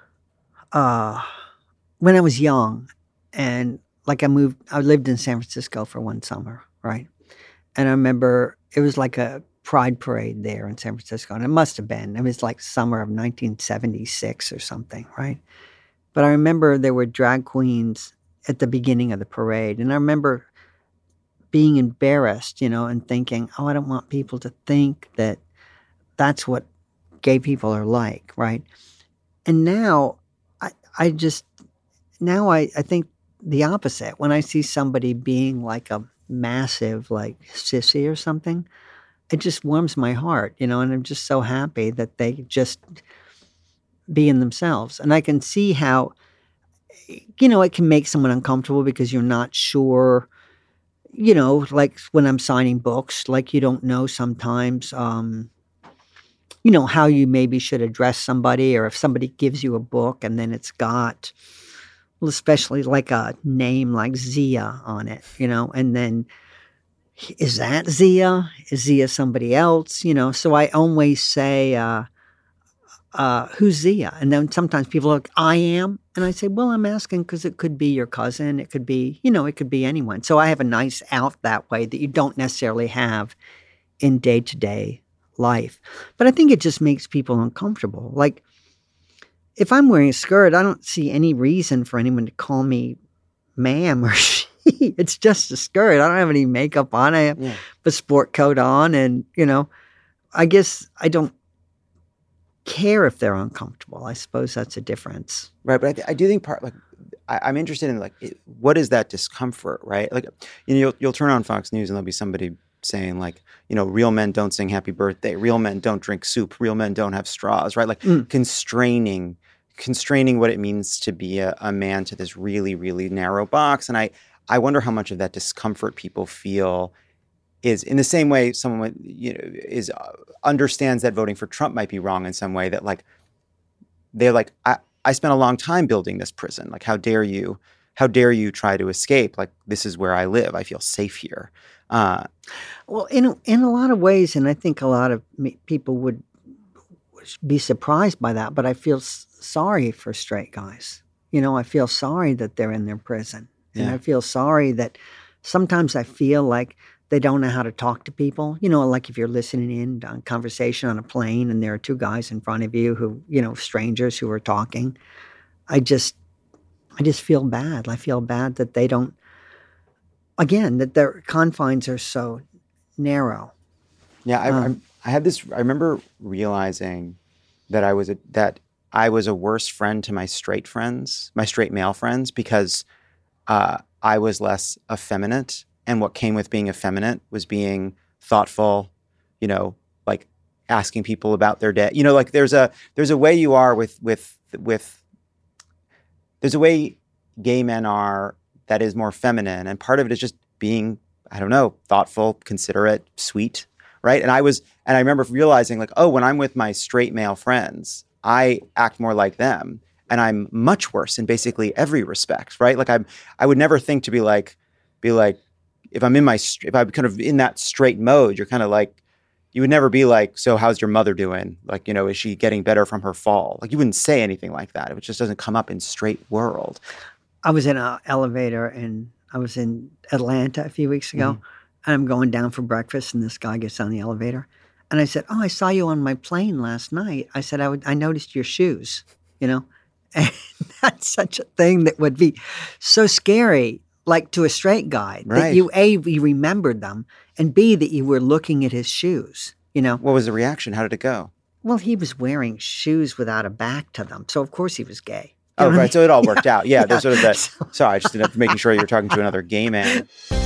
when I was young and like I lived in San Francisco for one summer, right? And I remember it was like a pride parade there in San Francisco. And it must have been, it was like summer of 1976 or something, right? But I remember there were drag queens at the beginning of the parade. And I remember being embarrassed, and thinking, oh, I don't want people to think that that's what gay people are like, right? And now I think the opposite. When I see somebody being like a massive like sissy or something, it just warms my heart, and I'm just so happy that they just being themselves. And I can see how, it can make someone uncomfortable because you're not sure, like when I'm signing books, like you don't know sometimes, how you maybe should address somebody, or if somebody gives you a book and then it's got, well, especially like a name like Zia on it, and then is that Zia? Is Zia somebody else? So I always say, who's Zia? And then sometimes people are like, I am. And I say, well, I'm asking because it could be your cousin. It could be, it could be anyone. So I have a nice out that way that you don't necessarily have in day-to-day life. But I think it just makes people uncomfortable. Like, if I'm wearing a skirt, I don't see any reason for anyone to call me ma'am or she. It's just a skirt. I don't have any makeup on. I have a sport coat on. And, I guess I don't care if they're uncomfortable. I suppose that's a difference. Right. But I do think I'm interested in what is that discomfort, right? Like, you'll turn on Fox News and there'll be somebody saying like, real men don't sing happy birthday. Real men don't drink soup. Real men don't have straws, right? Like constraining what it means to be a man to this really, really narrow box. And I wonder how much of that discomfort people feel is in the same way someone understands that voting for Trump might be wrong in some way, that like they're like, I spent a long time building this prison. Like, how dare you try to escape? Like, this is where I live. I feel safe here. Well, in a lot of ways, and I think a lot of people would be surprised by that, but I feel sorry for straight guys. I feel sorry that they're in their prison. And I feel sorry that sometimes I feel like they don't know how to talk to people. Like if you're listening in on a conversation on a plane and there are two guys in front of you who, strangers who are talking. I just feel bad. I feel bad that they don't, again, that their confines are so narrow. Yeah, I remember realizing that I was a worse friend to my straight male friends, because I was less effeminate, and what came with being effeminate was being thoughtful, like asking people about their day. Like there's a way you are with there's a way gay men are that is more feminine, and part of it is just being, I don't know, thoughtful, considerate, sweet, right? And I remember realizing like, oh, when I'm with my straight male friends, I act more like them. And I'm much worse in basically every respect, right? Like I would never think to be like, if I'm kind of in that straight mode, you're kind of like, you would never be like, so how's your mother doing? Like, is she getting better from her fall? Like, you wouldn't say anything like that. It just doesn't come up in straight world. I was in an elevator and I was in Atlanta a few weeks ago, and I'm going down for breakfast, and this guy gets on the elevator, and I said, oh, I saw you on my plane last night. I said, I noticed your shoes, And that's such a thing that would be so scary, like to a straight guy, that you remembered them, and B, that you were looking at his shoes, What was the reaction? How did it go? Well, he was wearing shoes without a back to them. So, of course, he was gay. Oh, right. So it all worked out. Yeah, there's sort of that. Sorry, I just ended up making sure you were talking to another gay man.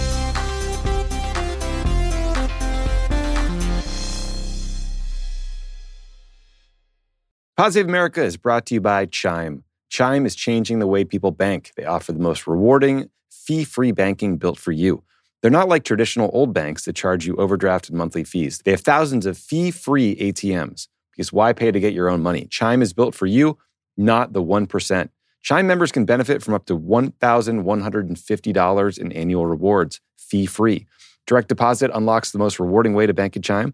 Pod Save America is brought to you by Chime. Chime is changing the way people bank. They offer the most rewarding, fee-free banking built for you. They're not like traditional old banks that charge you overdraft and monthly fees. They have thousands of fee-free ATMs, because why pay to get your own money? Chime is built for you, not the 1%. Chime members can benefit from up to $1,150 in annual rewards, fee-free. Direct deposit unlocks the most rewarding way to bank at Chime.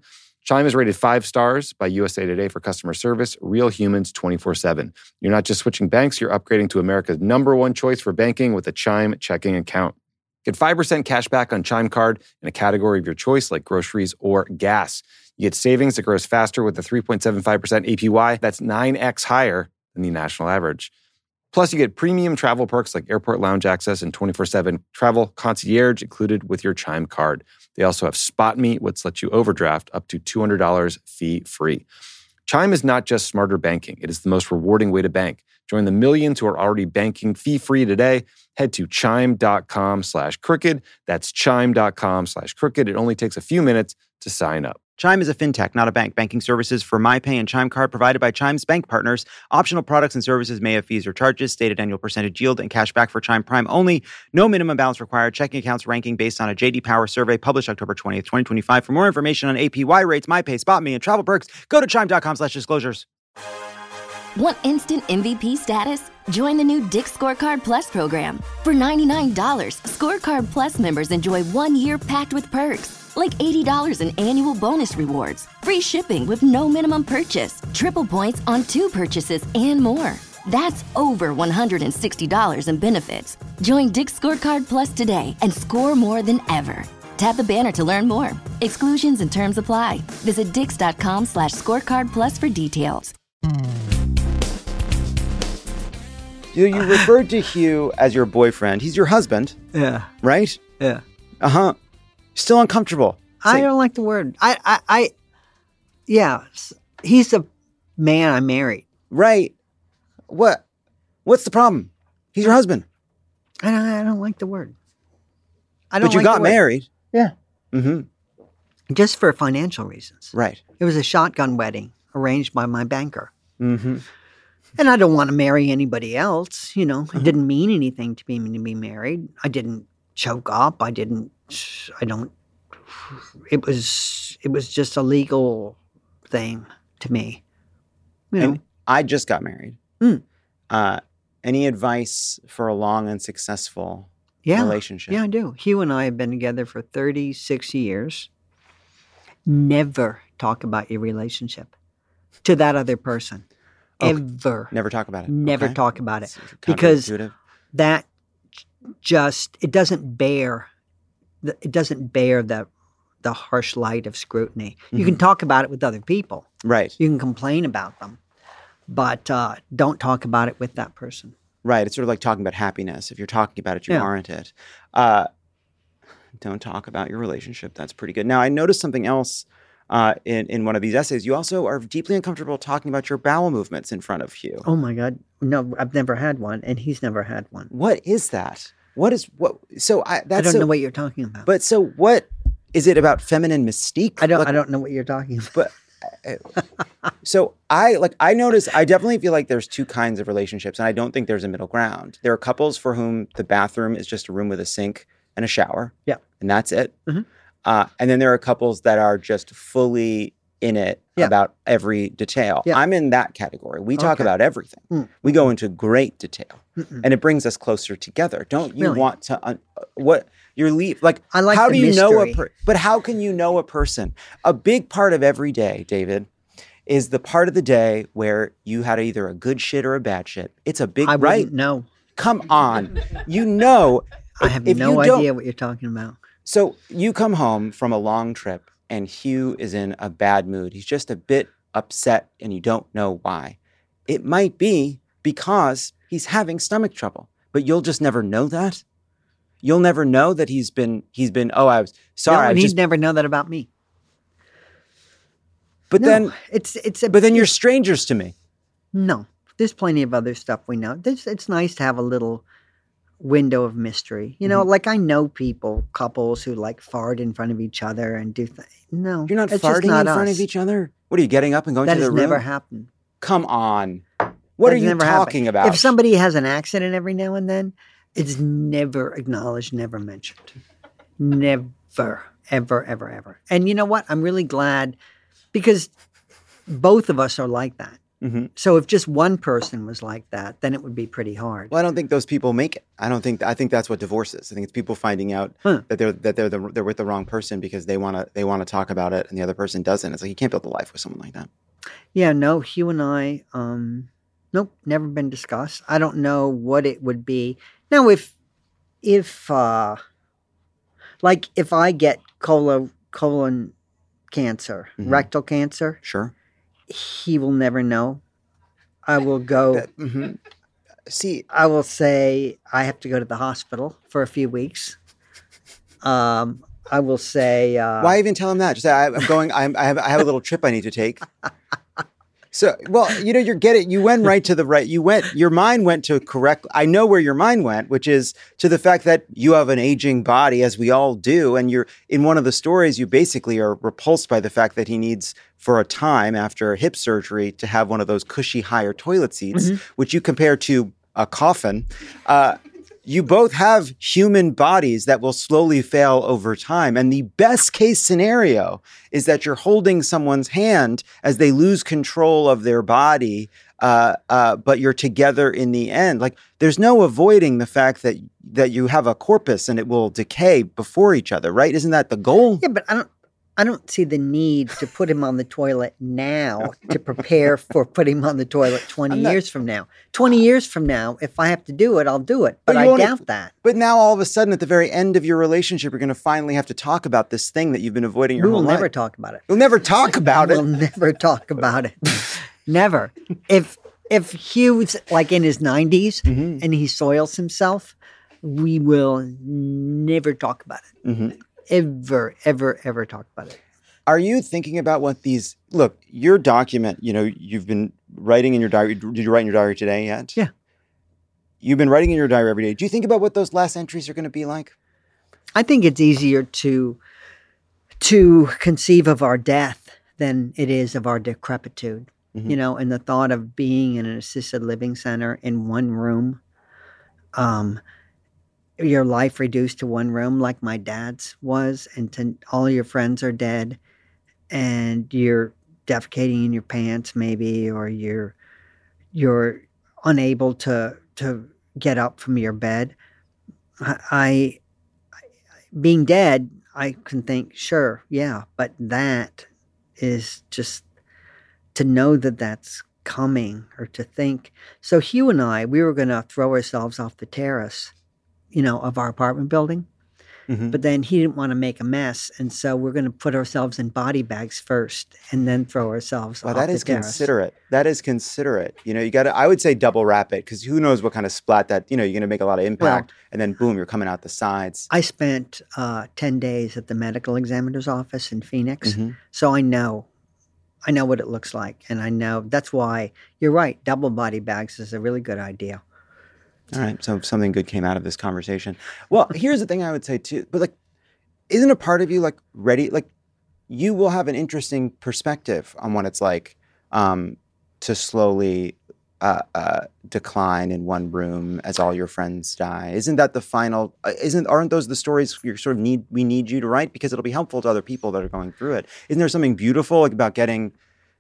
Chime is rated 5 stars by USA Today for customer service, real humans 24/7. You're not just switching banks, you're upgrading to America's #1 choice for banking with a Chime checking account. Get 5% cash back on Chime Card in a category of your choice like groceries or gas. You get savings that grows faster with a 3.75% APY. That's 9x higher than the national average. Plus, you get premium travel perks like airport lounge access and 24/7 travel concierge included with your Chime card. They also have SpotMe, which lets you overdraft up to $200 fee-free. Chime is not just smarter banking. It is the most rewarding way to bank. Join the millions who are already banking fee-free today. Head to chime.com/crooked. That's chime.com/crooked. It only takes a few minutes to sign up. Chime is a fintech, not a bank. Banking services for MyPay and Chime Card provided by Chime's bank partners. Optional products and services may have fees or charges. Stated annual percentage yield and cash back for Chime Prime only. No minimum balance required. Checking accounts ranking based on a J.D. Power survey published October 20th, 2025. For more information on APY rates, MyPay, SpotMe, and travel perks, go to chime.com/disclosures. Want instant MVP status? Join the new Dick's Scorecard Plus program. For $99, Scorecard Plus members enjoy 1 year packed with perks, like $80 in annual bonus rewards, free shipping with no minimum purchase, triple points on 2 purchases, and more. That's over $160 in benefits. Join Dick's Scorecard Plus today and score more than ever. Tap the banner to learn more. Exclusions and terms apply. Visit dix.com/scorecard plus for details. You referred to Hugh as your boyfriend. He's your husband. Yeah. Right? Yeah. Uh-huh. Still uncomfortable. I don't like the word. Yeah. He's the man I married. Right. What's the problem? He's your husband. I don't like the word. But you got married. Yeah. Mm-hmm. Just for financial reasons. Right. It was a shotgun wedding arranged by my banker. Mm-hmm. And I don't want to marry anybody else. You know, it didn't mean anything to me to be married. I didn't choke up. It was just a legal thing to me. You know? And I just got married. Any advice for a long and successful relationship? Yeah, I do. Hugh and I have been together for 36 years. Never talk about your relationship to that other person. Ever. Never talk about it. Never Okay. talk about it. It's Because counterintuitive. that it doesn't bear the harsh light of scrutiny. You can talk about it with other people. Right. You can complain about them, but don't talk about it with that person. Right. It's sort of like talking about happiness. If you're talking about it, you aren't it. Don't talk about your relationship. That's pretty good. Now, I noticed something else in one of these essays. You also are deeply uncomfortable talking about your bowel movements in front of Hugh. Oh, my God. No, I've never had one, and he's never had one. What is that? So I don't know what you're talking about. But so what is it about feminine mystique? I don't know what you're talking about. But so I definitely feel like there's two kinds of relationships, and I don't think there's a middle ground. There are couples for whom the bathroom is just a room with a sink and a shower. Yeah. And that's it. Mm-hmm. And then there are couples that are just fully in it about every detail. Yeah. I'm in that category. We talk about everything. Mm-hmm. We go into great detail. Mm-mm. And it brings us closer together. Don't you want to I like how the do you know mystery. but how can you know a person? A big part of every day, David, is the part of the day where you had either a good shit or a bad shit. It's a big I right. wouldn't know. Come on. You know. I have no idea what you're talking about. So you come home from a long trip and Hugh is in a bad mood. He's just a bit upset and you don't know why. It might be because he's having stomach trouble, but you'll just never know that. You'll never know that he's been, I was sorry. No, and he'd never know that about me. But then but then you're strangers to me. No, there's plenty of other stuff we know. It's nice to have a little window of mystery. You know, like I know couples who like fart in front of each other and do things. No. You're not it's farting just not in front us. of each other? What are you getting up and going That to the has room? never happened. Come on. What are you talking about? If somebody has an accident every now and then, it's never acknowledged, never mentioned. Never, ever, ever, ever. And you know what? I'm really glad because both of us are like that. Mm-hmm. So if just one person was like that, then it would be pretty hard. Well, I don't think those people make it. I think that's what divorce is. I think it's people finding out that they're with the wrong person because they want to talk about it and the other person doesn't. It's like you can't build a life with someone like that. Yeah, no, Hugh and I, nope, never been discussed. I don't know what it would be. Now, if I get colon cancer, Mm-hmm. rectal cancer, Sure. he will never know. I will go. Mm-hmm. See, I will say I have to go to the hospital for a few weeks. I will say. why even tell him that? Just say, I'm going. I have a little trip I need to take. So, well, you get it. You went right to the right. Your mind went to correct. I know where your mind went, which is to the fact that you have an aging body, as we all do. And you're in one of the stories, you basically are repulsed by the fact that he needs, for a time after hip surgery, to have one of those cushy higher toilet seats, which you compare to a coffin. You both have human bodies that will slowly fail over time. And the best case scenario is that you're holding someone's hand as they lose control of their body, but you're together in the end. Like, there's no avoiding the fact that you have a corpus and it will decay before each other, right? Isn't that the goal? Yeah, but I don't see the need to put him on the toilet now to prepare for putting him on the toilet 20 years from now. 20 years from now, if I have to do it, I'll do it. But I doubt that. But now all of a sudden, at the very end of your relationship, you're going to finally have to talk about this thing that you've been avoiding your whole life. We'll never talk about it. We'll never talk about it. We'll never talk about it. Never. If Hugh's like in his 90s and he soils himself, we will never talk about it. Mm-hmm. Ever, ever, ever talk about it. Are you thinking about what these, look, your document, you've been writing in your diary. Did you write in your diary today yet? Yeah. You've been writing in your diary every day. Do you think about what those last entries are going to be like? I think it's easier to conceive of our death than it is of our decrepitude. Mm-hmm. And the thought of being in an assisted living center in one room, your life reduced to one room like my dad's was, and all your friends are dead, and you're defecating in your pants maybe, or you're unable to get up from your bed. I being dead, I can think, sure, yeah, but that is just to know that that's coming, or to think. So Hugh and I, we were going to throw ourselves off the terrace, of our apartment building. Mm-hmm. But then he didn't want to make a mess. And so we're going to put ourselves in body bags first and then throw ourselves off the terrace. That is considerate. That is considerate. You got to, I would say double wrap it, because who knows what kind of splat that, you're going to make a lot of impact, and then boom, you're coming out the sides. I spent 10 days at the medical examiner's office in Phoenix. Mm-hmm. So I know what it looks like. And I know that's why you're right. Double body bags is a really good idea. All right, so something good came out of this conversation. Well, here's the thing I would say too, but isn't a part of you ready? You will have an interesting perspective on what it's like to slowly decline in one room as all your friends die. Isn't that the final? Aren't those the stories we need you to write, because it'll be helpful to other people that are going through it? Isn't there something beautiful about getting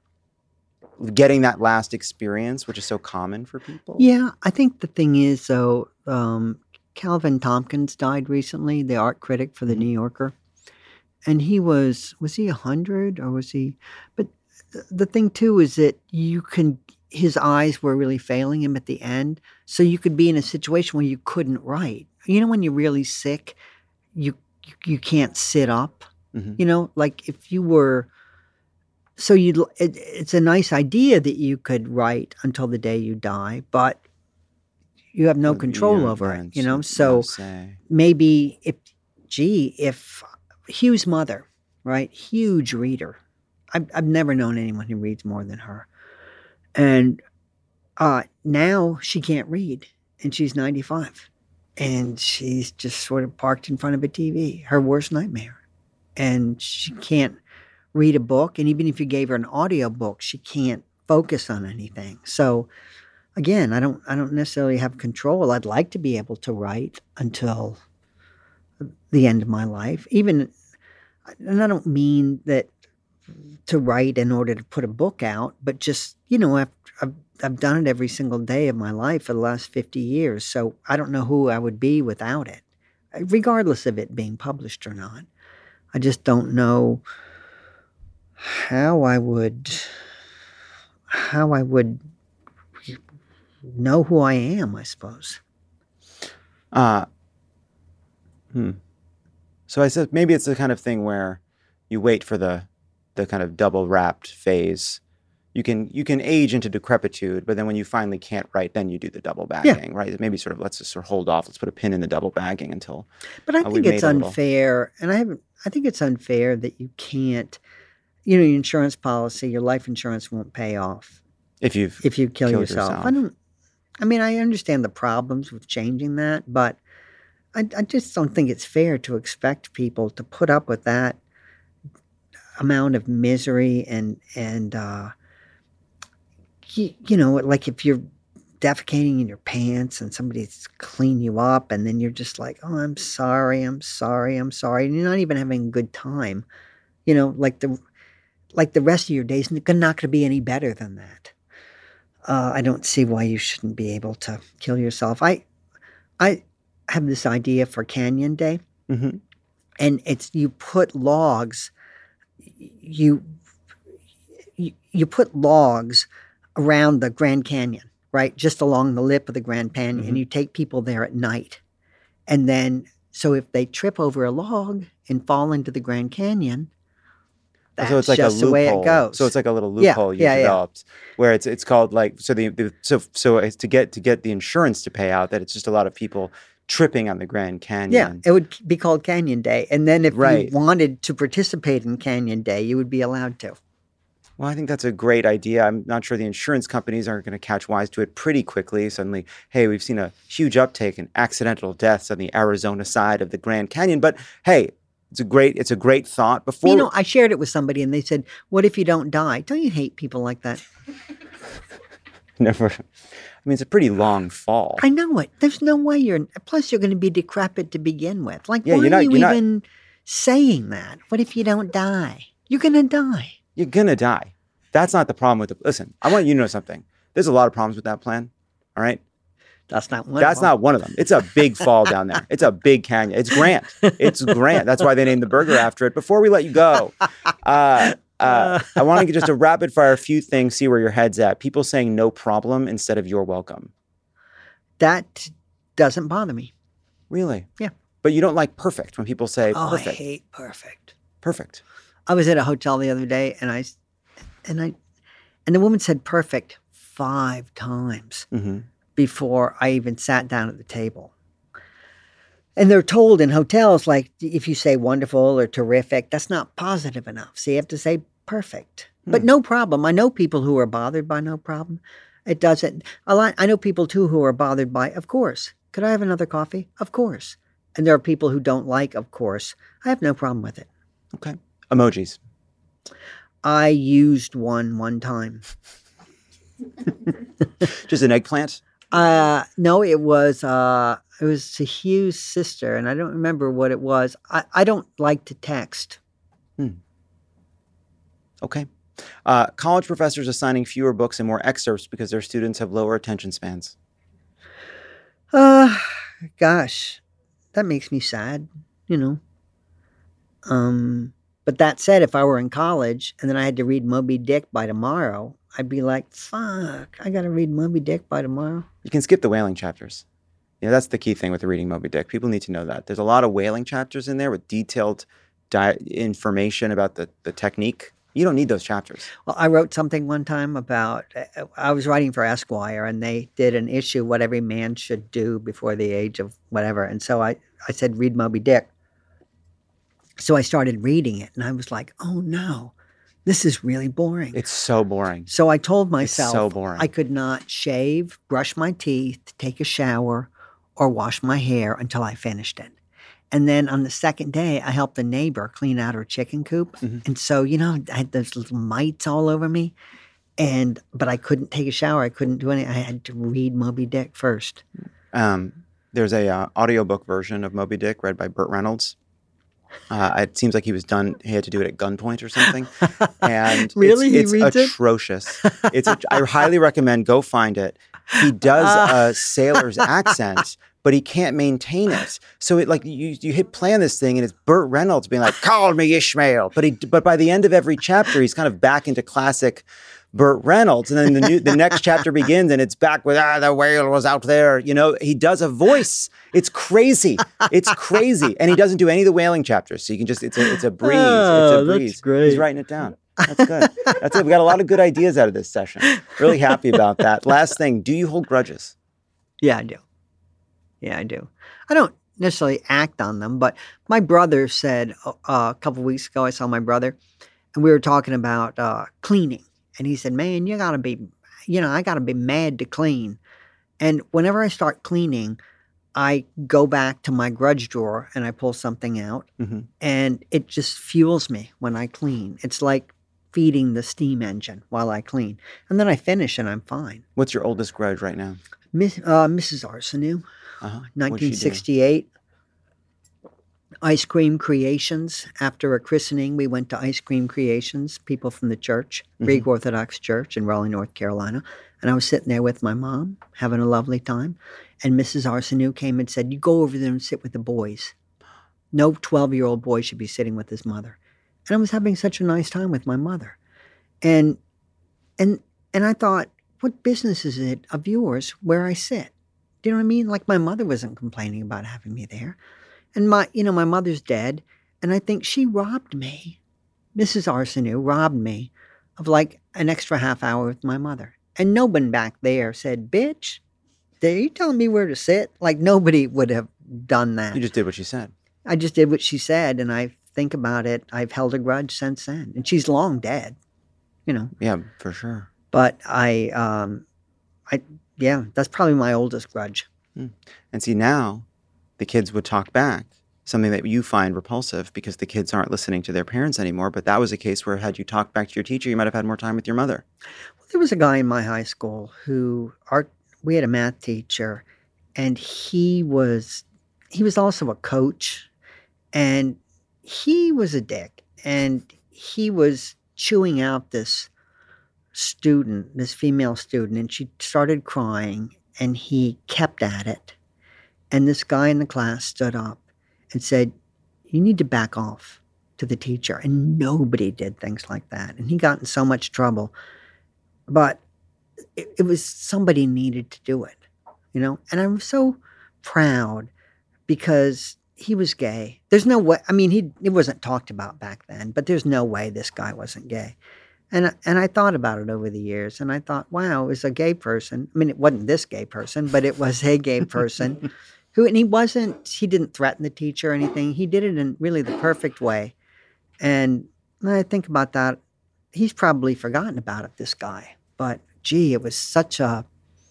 that last experience, which is so common for people? Yeah, I think the thing is, though, Calvin Tompkins died recently, the art critic for the New Yorker. And he was he 100 or was he? But the thing, too, is that his eyes were really failing him at the end. So you could be in a situation where you couldn't write. When you're really sick, you can't sit up. Mm-hmm. If you were... So it's a nice idea that you could write until the day you die, but you have no control over it, So maybe if Hugh's mother, right, huge reader. I've never known anyone who reads more than her. And now she can't read, and she's 95. And she's just sort of parked in front of a TV, her worst nightmare. And she can't read a book, and even if you gave her an audio book, she can't focus on anything. So again, I don't necessarily have control. I'd like to be able to write until the end of my life. And I don't mean that to write in order to put a book out, but just, I've done it every single day of my life for the last 50 years. So I don't know who I would be without it, regardless of it being published or not. I just don't know how I would know who I am, I suppose. So I said maybe it's the kind of thing where you wait for the kind of double wrapped phase. You can age into decrepitude, but then when you finally can't write, then you do the double bagging, right? Maybe sort of let's just sort of hold off. Let's put a pin in the double bagging until. But I think it's unfair, and I think it's unfair that you can't. Your insurance policy, your life insurance won't pay off if you kill yourself. I understand the problems with changing that, but I just don't think it's fair to expect people to put up with that amount of misery and like if you're defecating in your pants and somebody's clean you up and then you're just like, oh, I'm sorry. And you're not even having a good time. Like the rest of your days not going to be any better than that. I don't see why you shouldn't be able to kill yourself. I have this idea for Canyon Day, and it's you put logs, you put logs around the Grand Canyon, right, just along the lip of the Grand Canyon, and you take people there at night, and then so if they trip over a log and fall into the Grand Canyon. That's so it's like just a the way it goes. So it's like a little loophole you developed where it's called like so it's to get the insurance to pay out that it's just a lot of people tripping on the Grand Canyon. Yeah, it would be called Canyon Day, and then if you wanted to participate in Canyon Day, you would be allowed to. Well, I think that's a great idea. I'm not sure the insurance companies aren't going to catch wise to it pretty quickly. Suddenly, hey, we've seen a huge uptake in accidental deaths on the Arizona side of the Grand Canyon, but hey. It's a great thought. Before I shared it with somebody and they said, "What if you don't die?" Don't you hate people like that? Never. I mean, it's a pretty long fall. I know it. There's no way plus you're going to be decrepit to begin with. Like, why you're are you even saying that? What if you don't die? You're going to die. You're going to die. That's not the problem with listen, I want you to know something. There's a lot of problems with that plan. All right. That's not one of them. It's a big fall down there. It's a big canyon. It's Grant. That's why they named the burger after it. Before we let you go, I want to get just a rapid fire, a few things, see where your head's at. People saying no problem instead of you're welcome. That doesn't bother me. Really? Yeah. But you don't like perfect when people say perfect. I hate perfect. Perfect. I was at a hotel the other day and the woman said perfect 5 times. Before I even sat down at the table. And they're told in hotels, like, if you say wonderful or terrific, that's not positive enough. So you have to say perfect. But no problem. I know people who are bothered by no problem. It doesn't. I know people, too, who are bothered by, of course. Could I have another coffee? Of course. And there are people who don't like, of course. I have no problem with it. Okay. Emojis. I used one time. Just an eggplant? No, it was to Hugh's sister, and I don't remember what it was. I don't like to text. Okay. College professors assigning fewer books and more excerpts because their students have lower attention spans. Gosh, that makes me sad, But that said, if I were in college and then I had to read Moby Dick by tomorrow, I'd be like, fuck, I got to read Moby Dick by tomorrow. You can skip the whaling chapters. That's the key thing with reading Moby Dick. People need to know that. There's a lot of whaling chapters in there with detailed information about the technique. You don't need those chapters. Well, I wrote something one time about, I was writing for Esquire, and they did an issue, What Every Man Should Do Before the Age of Whatever. And so I said, read Moby Dick. So I started reading it, and I was like, oh, no. This is really boring. It's so boring. So I told myself so boring. I could not shave, brush my teeth, take a shower, or wash my hair until I finished it. And then on the second day, I helped the neighbor clean out her chicken coop. And so, I had those little mites all over me. But I couldn't take a shower. I couldn't do anything. I had to read Moby Dick first. There's a audiobook version of Moby Dick read by Burt Reynolds. It seems like he was done. He had to do it at gunpoint or something. And Really? it's He reads it? atrocious. I highly recommend go find it. He does a sailor's accent, but he can't maintain it. So you hit play on this thing, and it's Burt Reynolds being like, "Call me Ishmael," but by the end of every chapter, he's kind of back into classic Burt Reynolds, and then the next chapter begins, and it's back with the whale was out there. He does a voice. It's crazy. It's crazy, and he doesn't do any of the whaling chapters. So you can just it's a breeze. Oh, it's a breeze. that's great. He's writing it down. That's good. That's it. We got a lot of good ideas out of this session. Really happy about that. Last thing, do you hold grudges? Yeah, I do. I don't necessarily act on them, but my brother said a couple weeks ago, I saw my brother, and we were talking about cleaning. And he said, "Man, I got to be mad to clean." And whenever I start cleaning, I go back to my grudge drawer and I pull something out. Mm-hmm. And it just fuels me when I clean. It's like feeding the steam engine while I clean. And then I finish and I'm fine. What's your oldest grudge right now? Mrs. Arseneau, Uh-huh. What'd she do? 1968. Ice Cream Creations. After a christening, we went to Ice Cream Creations, people from the church, Greek Orthodox Church in Raleigh, North Carolina. And I was sitting there with my mom, having a lovely time. And Mrs. Arseneau came and said, "You go over there and sit with the boys. No 12-year-old boy should be sitting with his mother." And I was having such a nice time with my mother. And I thought, what business is it of yours where I sit? Do you know what I mean? Like, my mother wasn't complaining about having me there. And my mother's dead, and I think she robbed me. Mrs. Arseneau robbed me of like an extra half hour with my mother. And no one back there said, "Bitch, are you telling me where to sit?" Like, nobody would have done that. You just did what she said. I just did what she said, and I think about it. I've held a grudge since then, and she's long dead, Yeah, for sure. But that's probably my oldest grudge. And see, now the kids would talk back, something that you find repulsive because the kids aren't listening to their parents anymore. But that was a case where had you talked back to your teacher, you might have had more time with your mother. Well, there was a guy in my high school we had a math teacher, and he was also a coach, and he was a dick, and he was chewing out this female student, and she started crying, and he kept at it. And this guy in the class stood up and said, "You need to back off," to the teacher. And nobody did things like that. And he got in so much trouble. But it was somebody needed to do it, And I was so proud because he was gay. There's no way. I mean, it wasn't talked about back then, but there's no way this guy wasn't gay. And I thought about it over the years, and I thought, wow, it was a gay person. I mean, it wasn't this gay person, but it was a gay person he didn't threaten the teacher or anything. He did it in really the perfect way. And when I think about that, he's probably forgotten about it, this guy. But gee, it was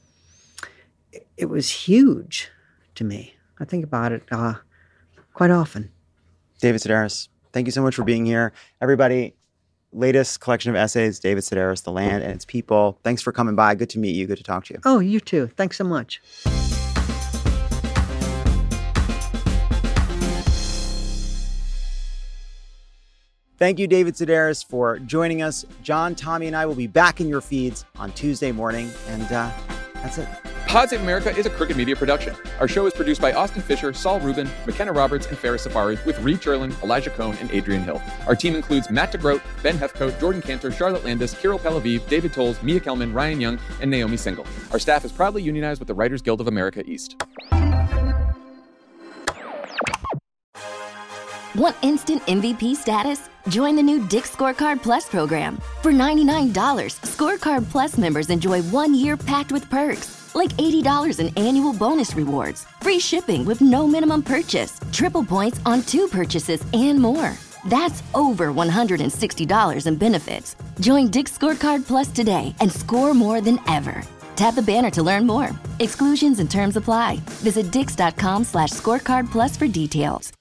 it was huge to me. I think about it quite often. David Sedaris, thank you so much for being here. Everybody, latest collection of essays, David Sedaris, The Land and Its People. Thanks for coming by. Good to meet you. Good to talk to you. Oh, you too. Thanks so much. Thank you, David Sedaris, for joining us. John, Tommy, and I will be back in your feeds on Tuesday morning. And that's it. Pod Save America is a Crooked Media production. Our show is produced by Austin Fisher, Saul Rubin, McKenna Roberts, and Ferris Safari, with Reed Cherlin, Elijah Cohn, and Adrian Hill. Our team includes Matt DeGroat, Ben Hefcoat, Jordan Cantor, Charlotte Landis, Kirill Pelaviv, David Tolles, Mia Kelman, Ryan Young, and Naomi Single. Our staff is proudly unionized with the Writers Guild of America East. Want instant MVP status? Join the new Dick's Scorecard Plus program. For $99, Scorecard Plus members enjoy 1 year packed with perks, like $80 in annual bonus rewards, free shipping with no minimum purchase, triple points on 2 purchases, and more. That's over $160 in benefits. Join Dick's Scorecard Plus today and score more than ever. Tap the banner to learn more. Exclusions and terms apply. Visit dix.com/scorecardplus for details.